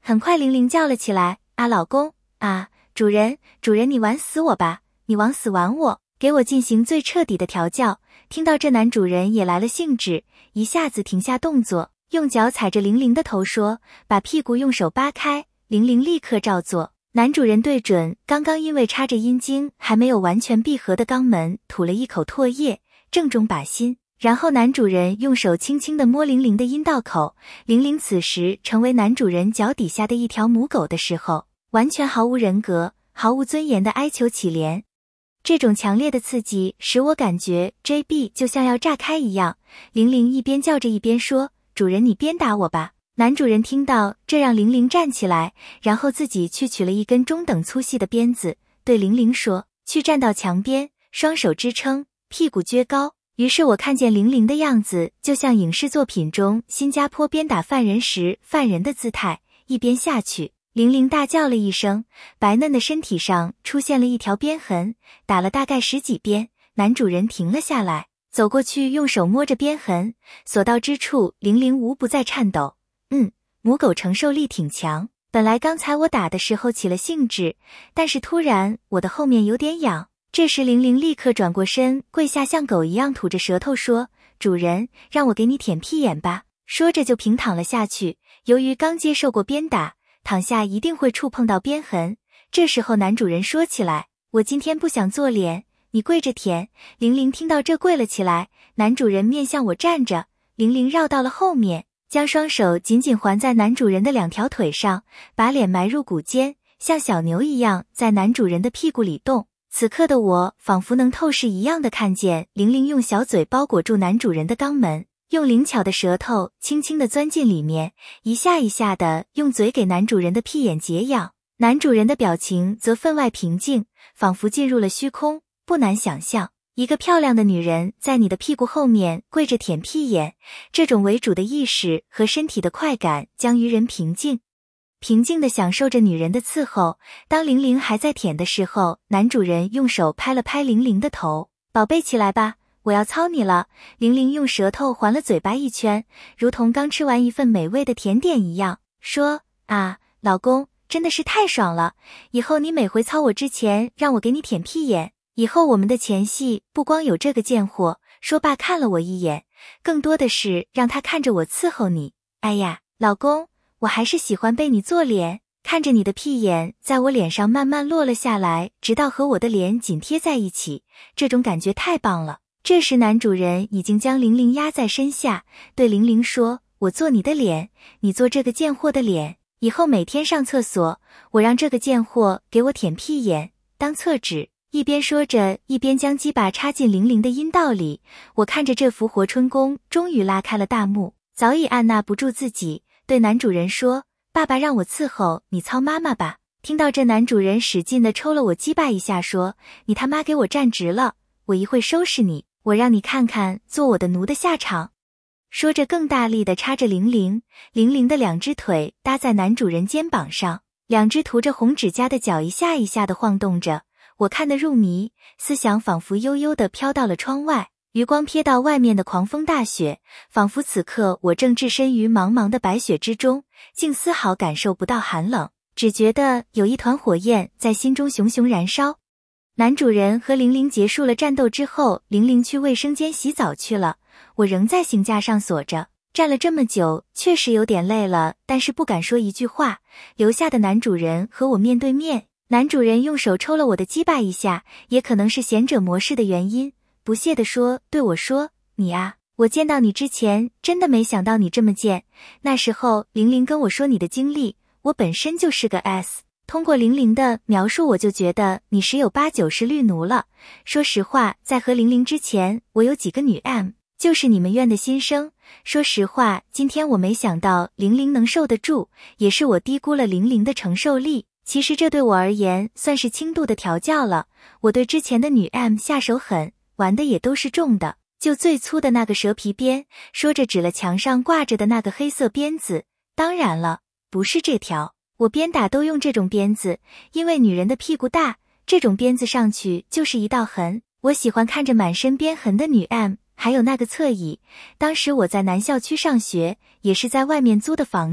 很快玲玲叫了起来，啊老公，啊主人你玩死我吧，你往死玩我，给我进行最彻底的调教。听到这男主人也来了兴致，一下子停下动作，用脚踩着玲玲的头说，把屁股用手扒开。玲玲立刻照做，男主人对准刚刚因为插着阴茎还没有完全闭合的肛门吐了一口唾液，正中靶心。然后男主人用手轻轻地摸玲玲的阴道口，玲玲此时成为男主人脚底下的一条母狗的时候，完全毫无人格、毫无尊严的哀求乞怜。这种强烈的刺激使我感觉 JB 就像要炸开一样。玲玲一边叫着一边说，主人你鞭打我吧。男主人听到这让玲玲站起来，然后自己去取了一根中等粗细的鞭子，对玲玲说，去站到墙边，双手支撑，屁股撅高。于是我看见玲玲的样子就像影视作品中新加坡鞭打犯人时犯人的姿态，一边下去，玲玲大叫了一声，白嫩的身体上出现了一条鞭痕，打了大概10几鞭。男主人停了下来，走过去用手摸着鞭痕，所到之处玲玲无不在颤抖。母狗承受力挺强，本来刚才我打的时候起了兴致，但是突然我的后面有点痒。这时玲玲立刻转过身，跪下像狗一样吐着舌头说，主人让我给你舔屁眼吧。说着就平躺了下去，由于刚接受过鞭打，躺下一定会触碰到鞭痕。这时候男主人说起来，我今天不想做脸，你跪着舔。玲玲听到这跪了起来，男主人面向我站着，玲玲绕到了后面，将双手紧紧环在男主人的2条腿上，把脸埋入骨间，像小牛一样在男主人的屁股里动。此刻的我仿佛能透视一样的看见玲玲用小嘴包裹住男主人的肛门，用灵巧的舌头轻轻地钻进里面，一下一下的用嘴给男主人的屁眼解痒。男主人的表情则分外平静，仿佛进入了虚空。不难想象，一个漂亮的女人在你的屁股后面跪着舔屁眼，这种为主的意识和身体的快感将于人平静地享受着女人的伺候。当玲玲还在舔的时候，男主人用手拍了拍玲玲的头，宝贝起来吧，我要操你了。玲玲用舌头环了嘴巴一圈，如同刚吃完一份美味的甜点一样，说，啊，老公，真的是太爽了，以后你每回操我之前让我给你舔屁眼，以后我们的前戏不光有这个贱货。说罢看了我一眼，更多的是让他看着我伺候你。哎呀，老公，我还是喜欢被你做脸，看着你的屁眼在我脸上慢慢落了下来，直到和我的脸紧贴在一起，这种感觉太棒了。这时男主人已经将玲玲压在身下，对玲玲说，我做你的脸，你做这个贱货的脸，以后每天上厕所，我让这个贱货给我舔屁眼当厕纸。一边说着，一边将鸡巴插进玲玲的阴道里。我看着这幅活春宫终于拉开了大幕，早已按捺不住自己，对男主人说，爸爸让我伺候你操妈妈吧。听到这，男主人使劲地抽了我鸡巴一下，说，你他妈给我站直了，我一会收拾你，我让你看看做我的奴的下场。说着更大力地插着玲玲的2只腿搭在男主人肩膀上，2只涂着红指甲的脚一下一下地晃动着。我看得入迷，思想仿佛悠悠地飘到了窗外，余光瞥到外面的狂风大雪，仿佛此刻我正置身于茫茫的白雪之中，竟丝毫感受不到寒冷，只觉得有一团火焰在心中熊熊燃烧。男主人和玲玲结束了战斗之后，玲玲去卫生间洗澡去了，我仍在刑架上锁着，站了这么久，确实有点累了，但是不敢说一句话。留下的男主人和我面对面，男主人用手抽了我的鸡巴一下，也可能是贤者模式的原因，不屑地说，对我说，你啊，我见到你之前真的没想到你这么贱。那时候玲玲跟我说你的经历，我本身就是个 S， 通过玲玲的描述，我就觉得你10有8九是绿奴了。说实话，在和玲玲之前，我有几个女 M， 就是你们院的新生。说实话，今天我没想到玲玲能受得住，也是我低估了玲玲的承受力。其实这对我而言算是轻度的调教了，我对之前的女 M 下手狠，玩的也都是重的，就最粗的那个蛇皮鞭。说着指了墙上挂着的那个黑色鞭子，当然了，不是这条，我鞭打都用这种鞭子，因为女人的屁股大，这种鞭子上去就是一道痕。我喜欢看着满身鞭痕的女 M， 还有那个侧椅。当时我在南校区上学，也是在外面租的房子，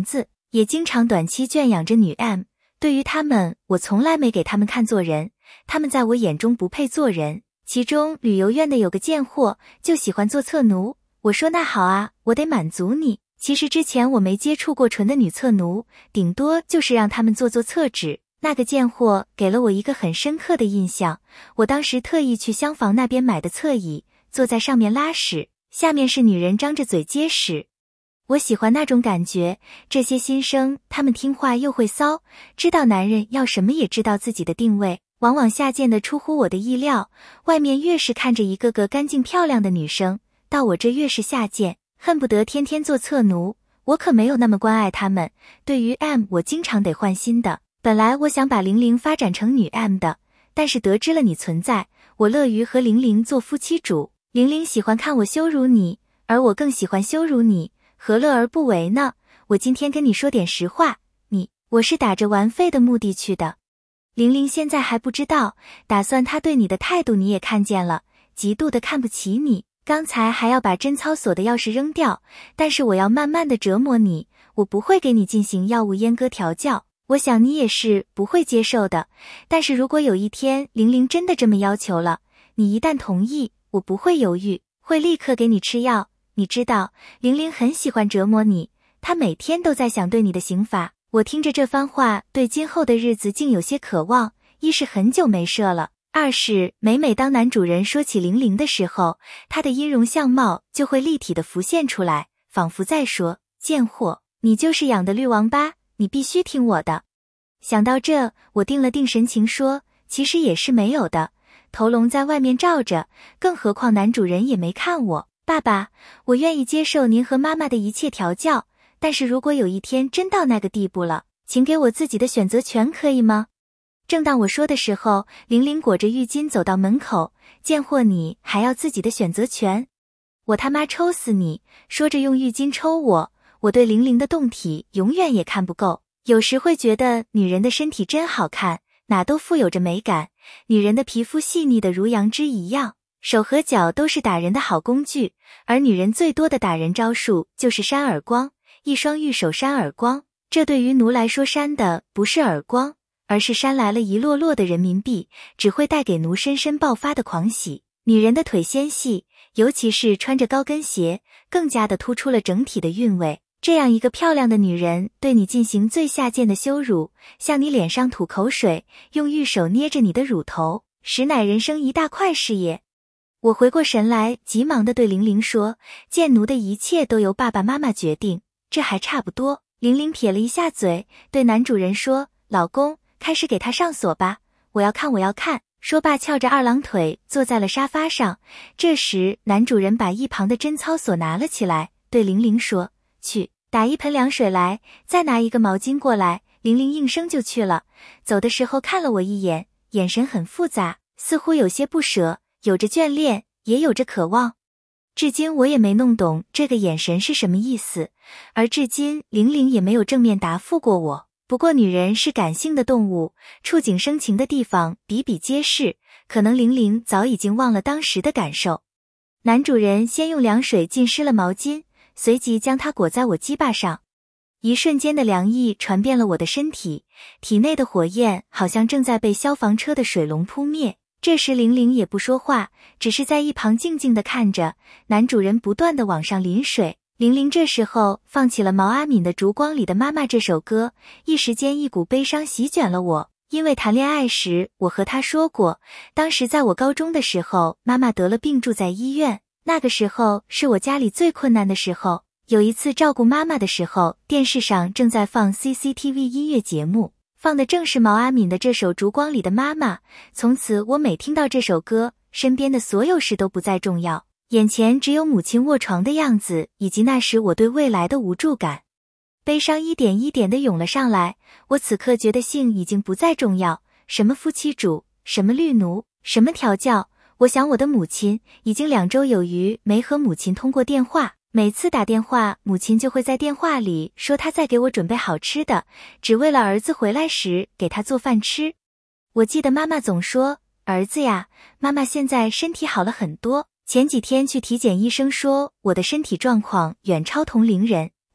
也经常短期圈养着女 M， 对于他们，我从来没给他们看做人，他们在我眼中不配做人。其中旅游院的有个贱货，就喜欢做侧奴。我说那好啊，我得满足你。其实之前我没接触过纯的女侧奴，顶多就是让他们做厕纸。那个贱货给了我一个很深刻的印象，我当时特意去厢房那边买的侧椅，坐在上面拉屎，下面是女人张着嘴接屎。我喜欢那种感觉，这些新生他们听话又会骚，知道男人要什么也知道自己的定位，往往下贱的出乎我的意料。外面越是看着一个个干净漂亮的女生，到我这越是下贱，恨不得天天做侧奴。我可没有那么关爱他们，对于 M 我经常得换新的。本来我想把玲玲发展成女 M 的，但是得知了你存在，我乐于和玲玲做夫妻主。玲玲喜欢看我羞辱你，而我更喜欢羞辱你，何乐而不为呢？我今天跟你说点实话，我是打着玩废的目的去的。玲玲现在还不知道，打算她对你的态度你也看见了，极度的看不起你，刚才还要把贞操所的钥匙扔掉，但是我要慢慢的折磨你，我不会给你进行药物阉割调教。我想你也是不会接受的，但是如果有一天玲玲真的这么要求了，你一旦同意，我不会犹豫，会立刻给你吃药。你知道，玲玲很喜欢折磨你，她每天都在想对你的刑罚。我听着这番话，对今后的日子竟有些渴望，一是很久没射了，二是每当男主人说起玲玲的时候，她的音容相貌就会立体的浮现出来，仿佛在说，贱货，你就是养的绿王八，你必须听我的。想到这，我定了定神情说，其实也是没有的，头龙在外面罩着，更何况男主人也没看我。爸爸，我愿意接受您和妈妈的一切调教，但是如果有一天真到那个地步了，请给我自己的选择权可以吗？正当我说的时候，玲玲裹着浴巾走到门口，贱货你还要自己的选择权？我他妈抽死你！说着用浴巾抽我，我对玲玲的胴体永远也看不够，有时会觉得女人的身体真好看，哪都富有着美感，女人的皮肤细腻的如羊脂一样，手和脚都是打人的好工具，而女人最多的打人招数就是扇耳光，一双玉手扇耳光，这对于奴来说扇的不是耳光，而是扇来了一摞摞的人民币，只会带给奴深深爆发的狂喜。女人的腿纤细，尤其是穿着高跟鞋，更加的突出了整体的韵味。这样一个漂亮的女人对你进行最下贱的羞辱，向你脸上吐口水，用玉手捏着你的乳头，实乃人生一大快事也。我回过神来，急忙地对玲玲说，贱奴的一切都由爸爸妈妈决定，这还差不多。玲玲撇了一下嘴，对男主人说，老公，开始给他上锁吧，我要看。说罢翘着二郎腿坐在了沙发上。这时男主人把一旁的贞操锁拿了起来，对玲玲说，去打一盆凉水来，再拿一个毛巾过来。玲玲应声就去了，走的时候看了我一眼，眼神很复杂，似乎有些不舍，有着眷恋，也有着渴望。至今我也没弄懂这个眼神是什么意思，而至今玲玲也没有正面答复过我。不过女人是感性的动物，触景生情的地方比比皆是，可能玲玲早已经忘了当时的感受。男主人先用凉水浸湿了毛巾，随即将它裹在我鸡巴上，一瞬间的凉意传遍了我的身体，体内的火焰好像正在被消防车的水龙扑灭。这时玲玲也不说话，只是在一旁静静地看着男主人不断地往上淋水。玲玲这时候放起了毛阿敏的《烛光里的妈妈》这首歌，一时间一股悲伤席卷了我。因为谈恋爱时我和她说过，当时在我高中的时候，妈妈得了病住在医院，那个时候是我家里最困难的时候。有一次照顾妈妈的时候，电视上正在放 CCTV 音乐节目，放的正是毛阿敏的这首《烛光里的妈妈》。从此我每听到这首歌，身边的所有事都不再重要，眼前只有母亲卧床的样子，以及那时我对未来的无助感。悲伤一点一点地涌了上来，我此刻觉得性已经不再重要，什么夫妻主，什么绿奴，什么调教。我想我的母亲已经2周有余没和母亲通过电话，每次打电话，母亲就会在电话里说她在给我准备好吃的，只为了儿子回来时给他做饭吃。我记得妈妈总说，儿子呀，妈妈现在身体好了很多，前几天去体检，医生说我的身体状况远超同龄人。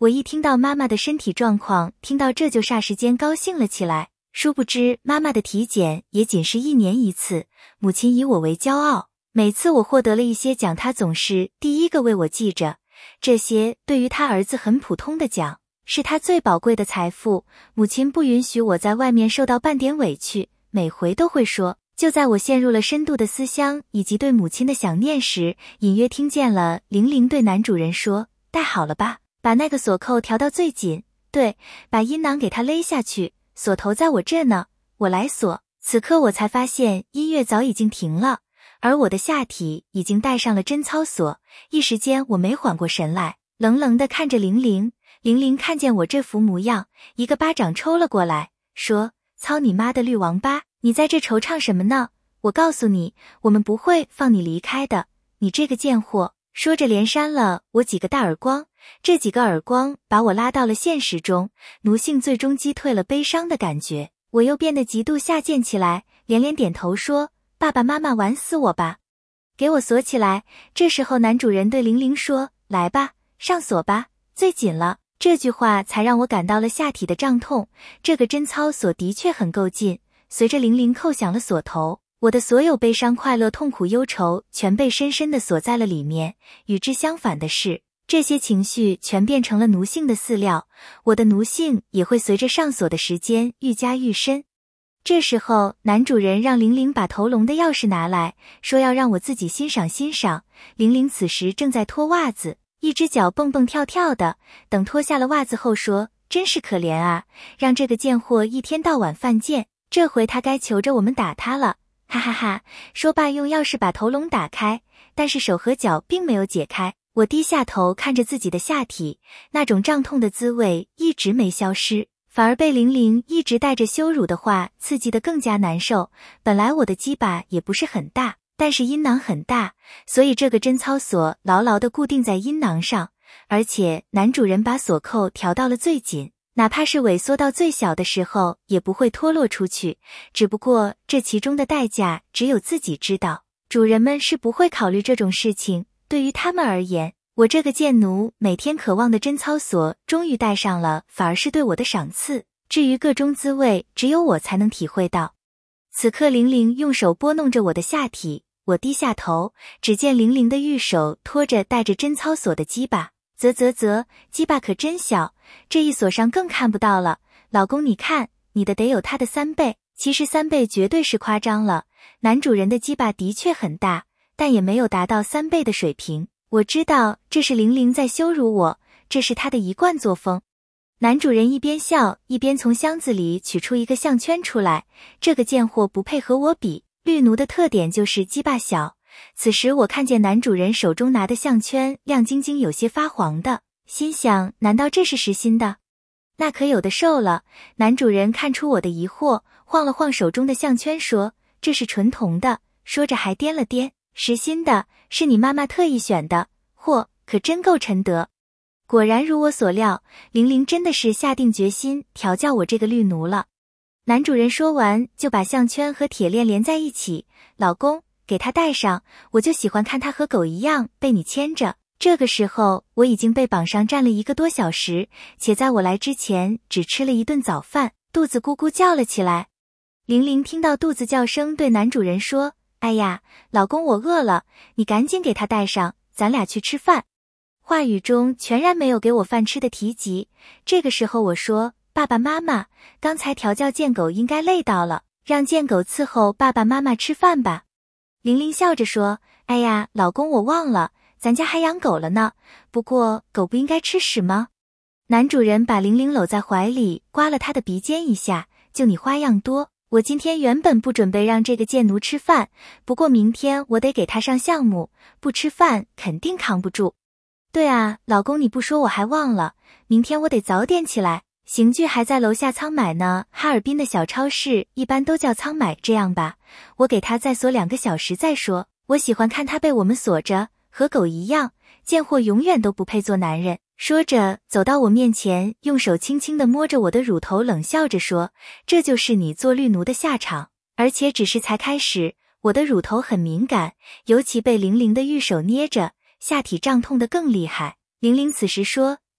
我一听到妈妈的身体状况，听到这就霎时间高兴了起来。殊不知妈妈的体检也仅是1年1次，母亲以我为骄傲，每次我获得了一些奖，她总是第一个为我记着。这些对于她儿子很普通的奖，是她最宝贵的财富。母亲不允许我在外面受到半点委屈，每回都会说。就在我陷入了深度的思乡以及对母亲的想念时，隐约听见了玲玲对男主人说：戴好了吧，把那个锁扣调到最紧，对，把阴囊给它勒下去，锁头在我这呢，我来锁。此刻我才发现音乐早已经停了，而我的下体已经戴上了贞操锁。一时间我没缓过神来，冷冷地看着玲玲。玲玲看见我这副模样，一个巴掌抽了过来，说：操你妈的绿王八，你在这惆怅什么呢？我告诉你，我们不会放你离开的，你这个贱货。说着连扇了我几个大耳光，这几个耳光把我拉到了现实中，奴性最终击退了悲伤的感觉。我又变得极度下贱起来，连连点头说：爸爸妈妈玩死我吧，给我锁起来。这时候男主人对玲玲说：来吧，上锁吧，最紧了。这句话才让我感到了下体的胀痛，这个贞操锁的确很够劲。随着玲玲扣响了锁头，我的所有悲伤、快乐、痛苦、忧愁全被深深地锁在了里面。与之相反的是，这些情绪全变成了奴性的饲料，我的奴性也会随着上锁的时间愈加愈深。这时候男主人让玲玲把头笼的钥匙拿来，说要让我自己欣赏欣赏。玲玲此时正在脱袜子，一只脚蹦蹦跳跳的，等脱下了袜子后说：真是可怜啊，让这个贱货一天到晚犯贱，这回他该求着我们打他了，哈哈哈。说罢用钥匙把头笼打开，但是手和脚并没有解开。我低下头看着自己的下体，那种胀痛的滋味一直没消失，反而被玲玲一直带着羞辱的话刺激得更加难受。本来我的鸡巴也不是很大，但是阴囊很大，所以这个贞操锁牢牢地固定在阴囊上，而且男主人把锁扣调到了最紧，哪怕是萎缩到最小的时候也不会脱落出去。只不过这其中的代价只有自己知道，主人们是不会考虑这种事情。对于他们而言，我这个贱奴每天渴望的贞操锁终于戴上了，反而是对我的赏赐。至于个中滋味，只有我才能体会到。此刻玲玲用手拨弄着我的下体，我低下头，只见玲玲的玉手托着带着贞操锁的鸡巴，鸡巴可真小，这一锁上更看不到了。老公你看，你的得有他的3倍，其实3倍绝对是夸张了。男主人的鸡巴的确很大，但也没有达到3倍的水平。我知道这是玲玲在羞辱我，这是她的一贯作风。男主人一边笑一边从箱子里取出一个项圈出来，这个贱货不配和我比，绿奴的特点就是鸡巴小。此时我看见男主人手中拿的项圈亮晶晶有些发黄的，心想难道这是实心的？那可有的受了。男主人看出我的疑惑，晃了晃手中的项圈说：这是纯铜的，说着还掂了掂，实心的，是你妈妈特意选的，嚯，可真够沉得。果然如我所料，玲玲真的是下定决心调教我这个绿奴了。男主人说完就把项圈和铁链连在一起，老公，给他戴上，我就喜欢看他和狗一样被你牵着。这个时候我已经被绑上站了1个多小时，且在我来之前只吃了一顿早饭，肚子咕咕叫了起来。玲玲听到肚子叫声，对男主人说：哎呀，老公我饿了，你赶紧给他戴上，咱俩去吃饭。话语中全然没有给我饭吃的提及。这个时候我说：爸爸妈妈，刚才调教贱狗应该累到了，让贱狗伺候爸爸妈妈吃饭吧。玲玲笑着说：哎呀，老公我忘了，咱家还养狗了呢，不过狗不应该吃屎吗？男主人把玲玲搂在怀里，刮了她的鼻尖一下，就你花样多，我今天原本不准备让这个贱奴吃饭，不过明天我得给他上项目，不吃饭肯定扛不住。对啊，老公你不说我还忘了，明天我得早点起来。刑具还在楼下仓买呢，哈尔滨的小超市一般都叫仓买。这样吧，我给他再锁2个小时再说，我喜欢看他被我们锁着，和狗一样，贱货永远都不配做男人。说着走到我面前，用手轻轻地摸着我的乳头，冷笑着说：这就是你做绿奴的下场，而且只是才开始。我的乳头很敏感，尤其被玲玲的玉手捏着，下体胀痛得更厉害。玲玲此时说：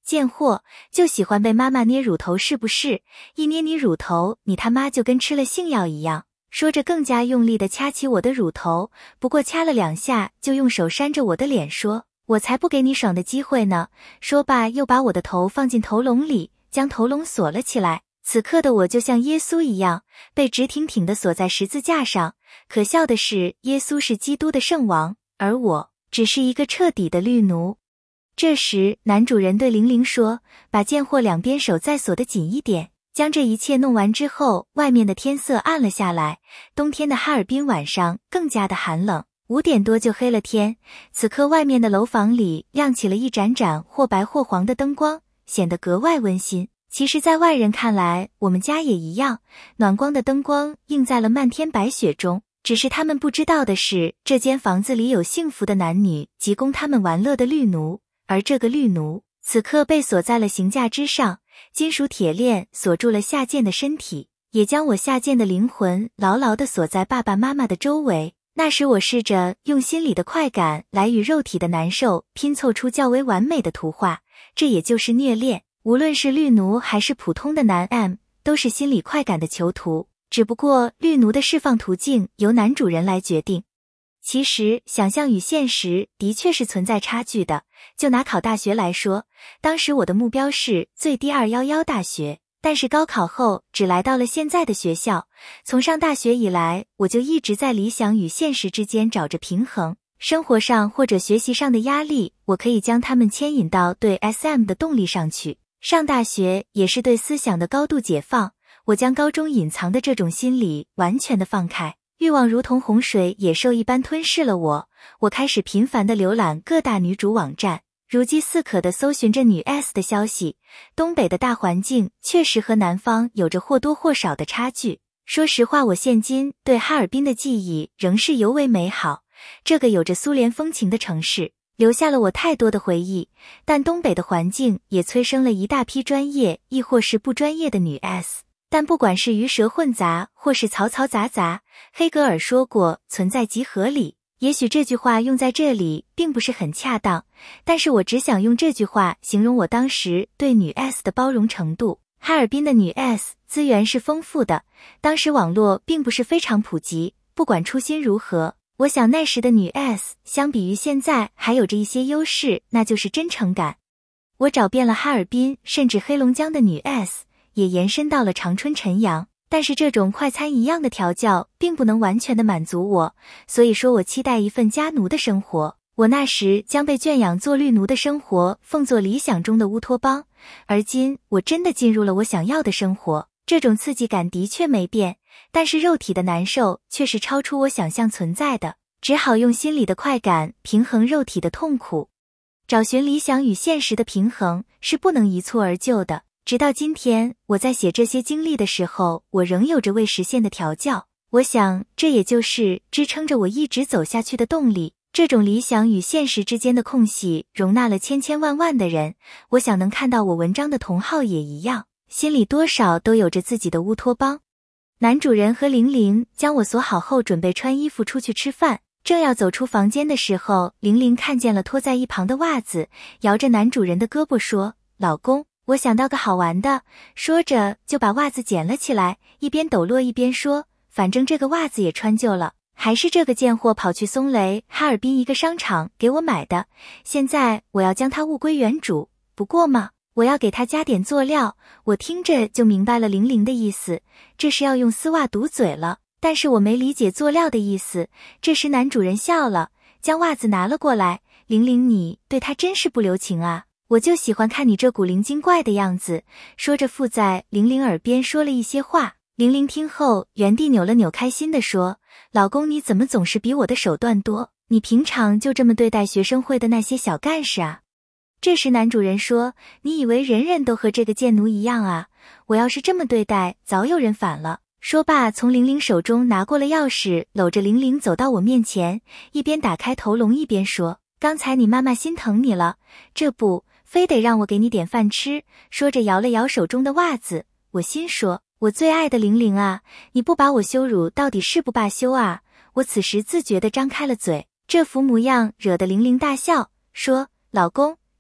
贱货，就喜欢被妈妈捏乳头是不是？一捏你乳头，你他妈就跟吃了性药一样。说着更加用力地掐起我的乳头，不过掐了2下就用手扇着我的脸说，我才不给你爽的机会呢。说罢又把我的头放进头笼里，将头笼锁了起来。此刻的我就像耶稣一样，被直挺挺地锁在十字架上。可笑的是，耶稣是基督的圣王，而我只是一个彻底的绿奴。这时男主人对玲玲说，把贱货2边手再锁得紧一点。将这一切弄完之后，外面的天色暗了下来，冬天的哈尔滨晚上更加的寒冷，5点多就黑了天。此刻外面的楼房里亮起了一盏盏或白或黄的灯光，显得格外温馨。其实在外人看来，我们家也一样，暖光的灯光映在了漫天白雪中。只是他们不知道的是，这间房子里有幸福的男女及供他们玩乐的绿奴，而这个绿奴此刻被锁在了刑架之上，金属铁链锁住了下贱的身体，也将我下贱的灵魂牢牢地锁在爸爸妈妈的周围。那时我试着用心里的快感来与肉体的难受拼凑出较为完美的图画，这也就是虐恋。无论是绿奴还是普通的男 M， 都是心理快感的囚徒，只不过绿奴的释放途径由男主人来决定。其实想象与现实的确是存在差距的，就拿考大学来说，当时我的目标是最低211大学，但是高考后只来到了现在的学校。从上大学以来，我就一直在理想与现实之间找着平衡。生活上或者学习上的压力，我可以将它们牵引到对 SM 的动力上去。上大学也是对思想的高度解放，我将高中隐藏的这种心理完全的放开，欲望如同洪水野兽一般吞噬了我。我开始频繁地浏览各大女主网站，如饥似渴地搜寻着女 S 的消息。东北的大环境确实和南方有着或多或少的差距。说实话，我现今对哈尔滨的记忆仍是尤为美好，这个有着苏联风情的城市留下了我太多的回忆，但东北的环境也催生了一大批专业亦或是不专业的女 S。 但不管是鱼蛇混杂或是嘈嘈杂杂，黑格尔说过存在即合理。也许这句话用在这里并不是很恰当，但是我只想用这句话形容我当时对女 S 的包容程度。哈尔滨的女 S 资源是丰富的，当时网络并不是非常普及，不管初心如何，我想那时的女 S 相比于现在还有着一些优势，那就是真诚感。我找遍了哈尔滨，甚至黑龙江的女 S， 也延伸到了长春陈阳，但是这种快餐一样的调教并不能完全的满足我，所以说我期待一份家奴的生活。我那时将被圈养做绿奴的生活奉作理想中的乌托邦，而今我真的进入了我想要的生活。这种刺激感的确没变，但是肉体的难受却是超出我想象存在的，只好用心理的快感平衡肉体的痛苦。找寻理想与现实的平衡是不能一蹴而就的，直到今天我在写这些经历的时候，我仍有着未实现的调教。我想这也就是支撑着我一直走下去的动力。这种理想与现实之间的空隙容纳了千千万万的人，我想能看到我文章的同好也一样，心里多少都有着自己的乌托邦。男主人和玲玲将我锁好后，准备穿衣服出去吃饭。正要走出房间的时候，玲玲看见了拖在一旁的袜子，摇着男主人的胳膊说，老公，我想到个好玩的。说着就把袜子捡了起来，一边抖落一边说，反正这个袜子也穿旧了，还是这个贱货跑去松雷哈尔滨一个商场给我买的，现在我要将它物归原主。不过嘛，我要给它加点佐料。我听着就明白了玲玲的意思，这是要用丝袜堵嘴了，但是我没理解佐料的意思。这时男主人笑了，将袜子拿了过来，玲玲，你对他真是不留情啊，我就喜欢看你这古灵精怪的样子。说着附在玲玲耳边说了一些话，玲玲听后原地扭了扭，开心地说，老公，你怎么总是比我的手段多？你平常就这么对待学生会的那些小干事啊？这时男主人说，你以为人人都和这个贱奴一样啊？我要是这么对待，早有人反了。说罢从玲玲手中拿过了钥匙，搂着玲玲走到我面前，一边打开头笼一边说，刚才你妈妈心疼你了，这不非得让我给你点饭吃。说着摇了摇手中的袜子，我心说，我最爱的玲玲啊，你不把我羞辱到底是不罢休啊。我此时自觉地张开了嘴，这副模样惹得玲玲大笑，说，老公，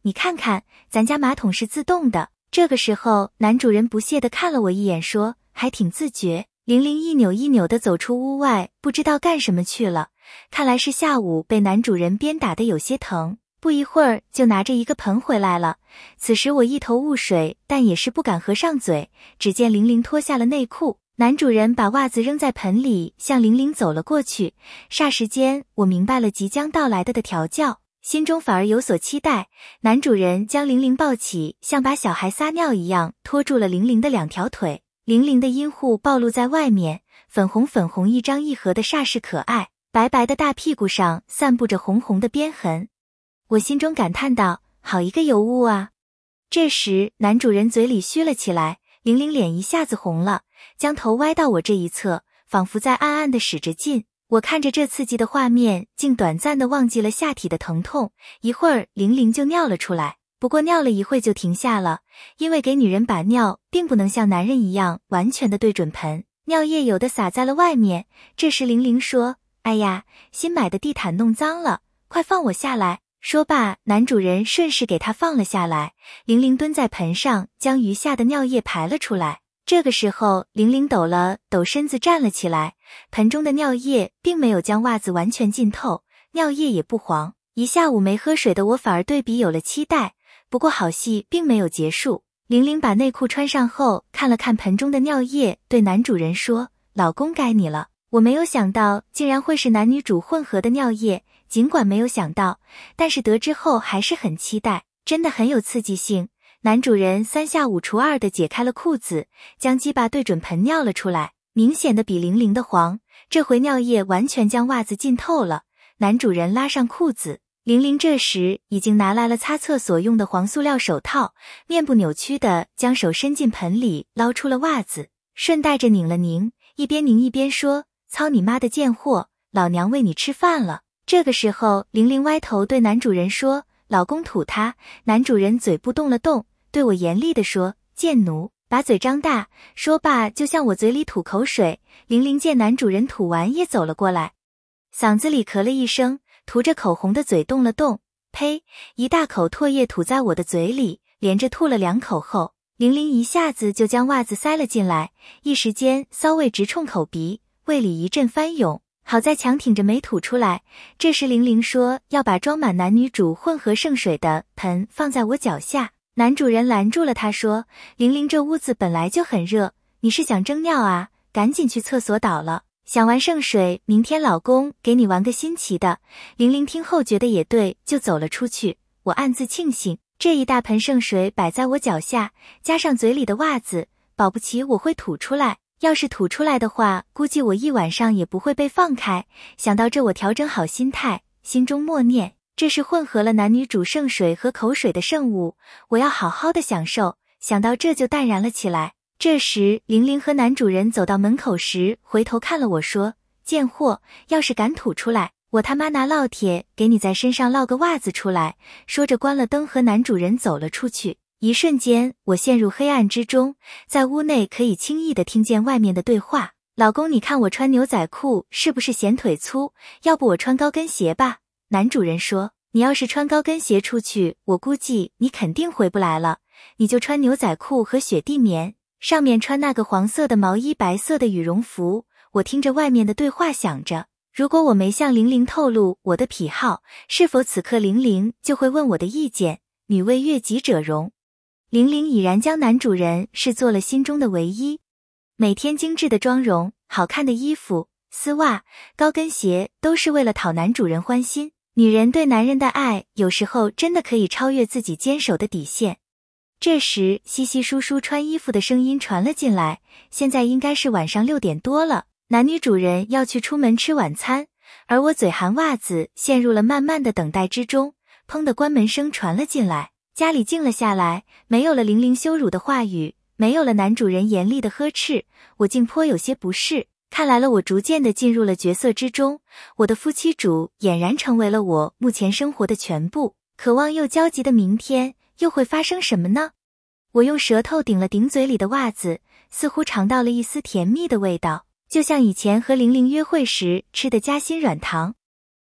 你看看，咱家马桶是自动的。这个时候，男主人不屑地看了我一眼，说，还挺自觉。玲玲一扭一扭地走出屋外，不知道干什么去了。看来是下午被男主人鞭打得有些疼，不一会儿就拿着一个盆回来了。此时我一头雾水，但也是不敢合上嘴。只见玲玲脱下了内裤，男主人把袜子扔在盆里，向玲玲走了过去。霎时间，我明白了即将到来的调教，心中反而有所期待。男主人将玲玲抱起，像把小孩撒尿一样拖住了玲玲的两条腿。玲玲的阴户暴露在外面，粉红粉红一张一合的煞是可爱，白白的大屁股上散布着红红的边痕。我心中感叹道，好一个尤物啊。这时男主人嘴里嘘了起来，玲玲脸一下子红了，将头歪到我这一侧，仿佛在暗暗地使着劲。我看着这刺激的画面，竟短暂地忘记了下体的疼痛。一会儿玲玲就尿了出来，不过尿了一会就停下了，因为给女人把尿并不能像男人一样完全的对准盆，尿液有的洒在了外面。这时玲玲说，哎呀，新买的地毯弄脏了，快放我下来。说罢，男主人顺势给她放了下来。玲玲蹲在盆上，将余下的尿液排了出来。这个时候玲玲抖了抖身子站了起来，盆中的尿液并没有将袜子完全浸透，尿液也不黄。一下午没喝水的我反而对比有了期待。不过好戏并没有结束，玲玲把内裤穿上后，看了看盆中的尿液，对男主人说，老公该你了。我没有想到竟然会是男女主混合的尿液，尽管没有想到，但是得知后还是很期待，真的很有刺激性。男主人三下五除二地解开了裤子，将鸡巴对准盆尿了出来，明显的比玲玲的黄。这回尿液完全将袜子浸透了。男主人拉上裤子，玲玲这时已经拿来了擦厕所用的黄塑料手套，面部扭曲的将手伸进盆里捞出了袜子，顺带着拧了拧，一边拧一边说，操你妈的贱货，老娘喂你吃饭了。这个时候玲玲歪头对男主人说，老公吐他。男主人嘴部动了动，对我严厉地说，贱奴，把嘴张大。说罢就向我嘴里吐口水。玲玲见男主人吐完也走了过来，嗓子里咳了一声，涂着口红的嘴动了动，呸，一大口唾液吐在我的嘴里，连着吐了2口后，玲玲一下子就将袜子塞了进来，一时间骚味直冲口鼻，胃里一阵翻涌，好在强挺着没吐出来。这时玲玲说要把装满男女主混合圣水的盆放在我脚下，男主人拦住了他，说，玲玲这屋子本来就很热，你是想蒸尿啊？赶紧去厕所倒了，想玩圣水，明天老公给你玩个新奇的。玲玲听后觉得也对，就走了出去。我暗自庆幸，这一大盆圣水摆在我脚下，加上嘴里的袜子，保不齐我会吐出来。要是吐出来的话，估计我一晚上也不会被放开。想到这，我调整好心态，心中默念，这是混合了男女主圣水和口水的圣物，我要好好的享受。想到这就淡然了起来。这时玲玲和男主人走到门口时，回头看了我说，贱货，要是敢吐出来，我他妈拿烙铁给你在身上烙个袜子出来。说着关了灯和男主人走了出去。一瞬间我陷入黑暗之中，在屋内可以轻易地听见外面的对话，老公你看我穿牛仔裤是不是显腿粗，要不我穿高跟鞋吧。男主人说，你要是穿高跟鞋出去，我估计你肯定回不来了，你就穿牛仔裤和雪地棉，上面穿那个黄色的毛衣，白色的羽绒服。我听着外面的对话，想着如果我没向玲玲透露我的癖好，是否此刻玲玲就会问我的意见。女为悦己者容，玲玲已然将男主人视作了心中的唯一。每天精致的妆容，好看的衣服，丝袜，高跟鞋，都是为了讨男主人欢心。女人对男人的爱，有时候真的可以超越自己坚守的底线。这时稀稀疏疏穿衣服的声音传了进来，现在应该是晚上6点多了，男女主人要去出门吃晚餐，而我嘴含袜子陷入了慢慢的等待之中。砰的关门声传了进来，家里静了下来，没有了玲玲羞辱的话语，没有了男主人严厉的呵斥，我竟颇有些不适。看来了，我逐渐地进入了角色之中，我的夫妻主俨然成为了我目前生活的全部。渴望又焦急的明天又会发生什么呢？我用舌头顶了顶嘴里的袜子，似乎尝到了一丝甜蜜的味道，就像以前和玲玲约会时吃的夹心软糖。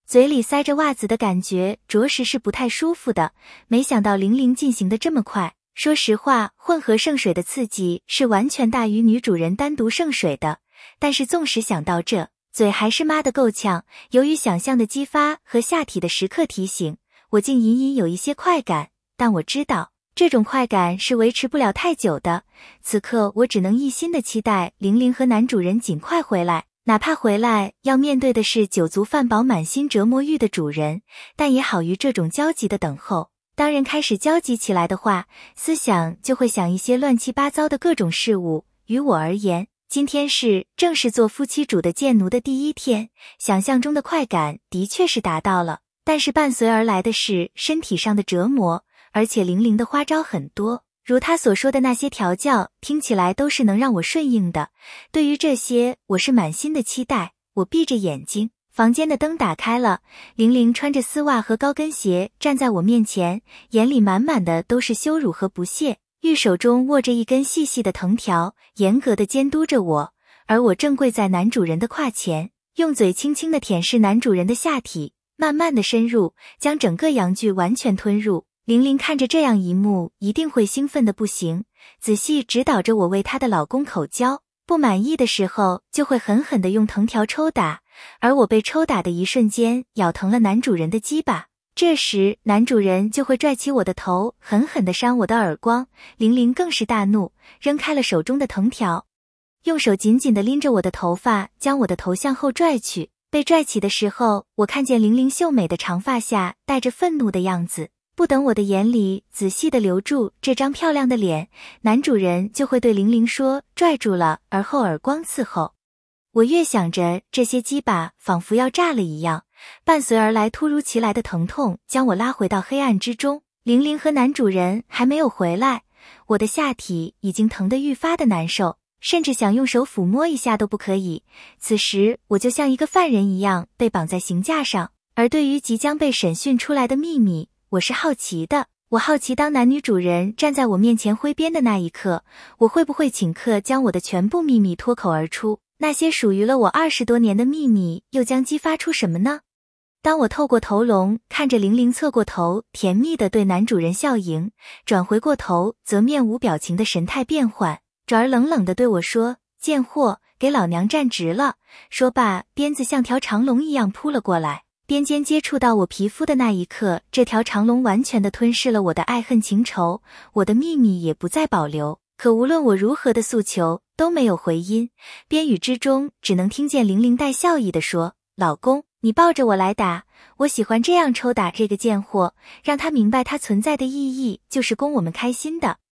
嘴里塞着袜子的感觉着实是不太舒服的，没想到玲玲进行得这么快。说实话，混合圣水的刺激是完全大于女主人单独圣水的，但是纵使想到这，嘴还是抹得够呛。由于想象的激发和下体的时刻提醒，我竟隐隐有一些快感，但我知道这种快感是维持不了太久的。此刻我只能一心的期待玲玲和男主人尽快回来，哪怕回来要面对的是酒足饭饱满心折磨欲的主人，但也好于这种焦急的等候。当人开始焦急起来的话，思想就会想一些乱七八糟的各种事物。于我而言，今天正是做夫妻主的贱奴的第一天，想象中的快感的确是达到了，但是伴随而来的是身体上的折磨，而且玲玲的花招很多，如她所说的那些调教，听起来都是能让我顺应的。对于这些，我是满心的期待。我闭着眼睛，房间的灯打开了，玲玲穿着丝袜和高跟鞋站在我面前，眼里满满的都是羞辱和不屑，玉手中握着一根细细的藤条，严格地监督着我，而我正跪在男主人的胯前，用嘴轻轻地舔舐男主人的下体，慢慢地深入，将整个阳具完全吞入。玲玲看着这样一幕，一定会兴奋得不行，仔细指导着我为她的老公口交，不满意的时候就会狠狠地用藤条抽打，而我被抽打的一瞬间咬疼了男主人的鸡巴，这时男主人就会拽起我的头，狠狠地扇我的耳光。玲玲更是大怒，扔开了手中的藤条，用手紧紧地拎着我的头发，将我的头向后拽去。被拽起的时候，我看见玲玲秀美的长发下带着愤怒的样子，不等我的眼里仔细地留住这张漂亮的脸，男主人就会对玲玲说拽住了，而后耳光伺候。我越想着这些鸡巴仿佛要炸了一样，伴随而来突如其来的疼痛将我拉回到黑暗之中。玲玲和男主人还没有回来，我的下体已经疼得愈发的难受，甚至想用手抚摸一下都不可以。此时我就像一个犯人一样被绑在刑架上，而对于即将被审讯出来的秘密，我是好奇的。我好奇当男女主人站在我面前挥鞭的那一刻，我会不会顷刻将我的全部秘密脱口而出，那些属于了我20多年的秘密又将激发出什么呢？当我透过头笼看着玲玲侧过头甜蜜地对男主人笑迎，转回过头则面无表情的神态变换，转而冷冷地对我说，贱货，给老娘站直了。说罢，鞭子像条长龙一样扑了过来，鞭尖接触到我皮肤的那一刻，这条长龙完全地吞噬了我的爱恨情仇，我的秘密也不再保留。可无论我如何的诉求都没有回音，边语之中只能听见玲玲带笑意地说，老公，你抱着我来打，我喜欢这样抽打这个贱货，让他明白他存在的意义就是供我们开心的。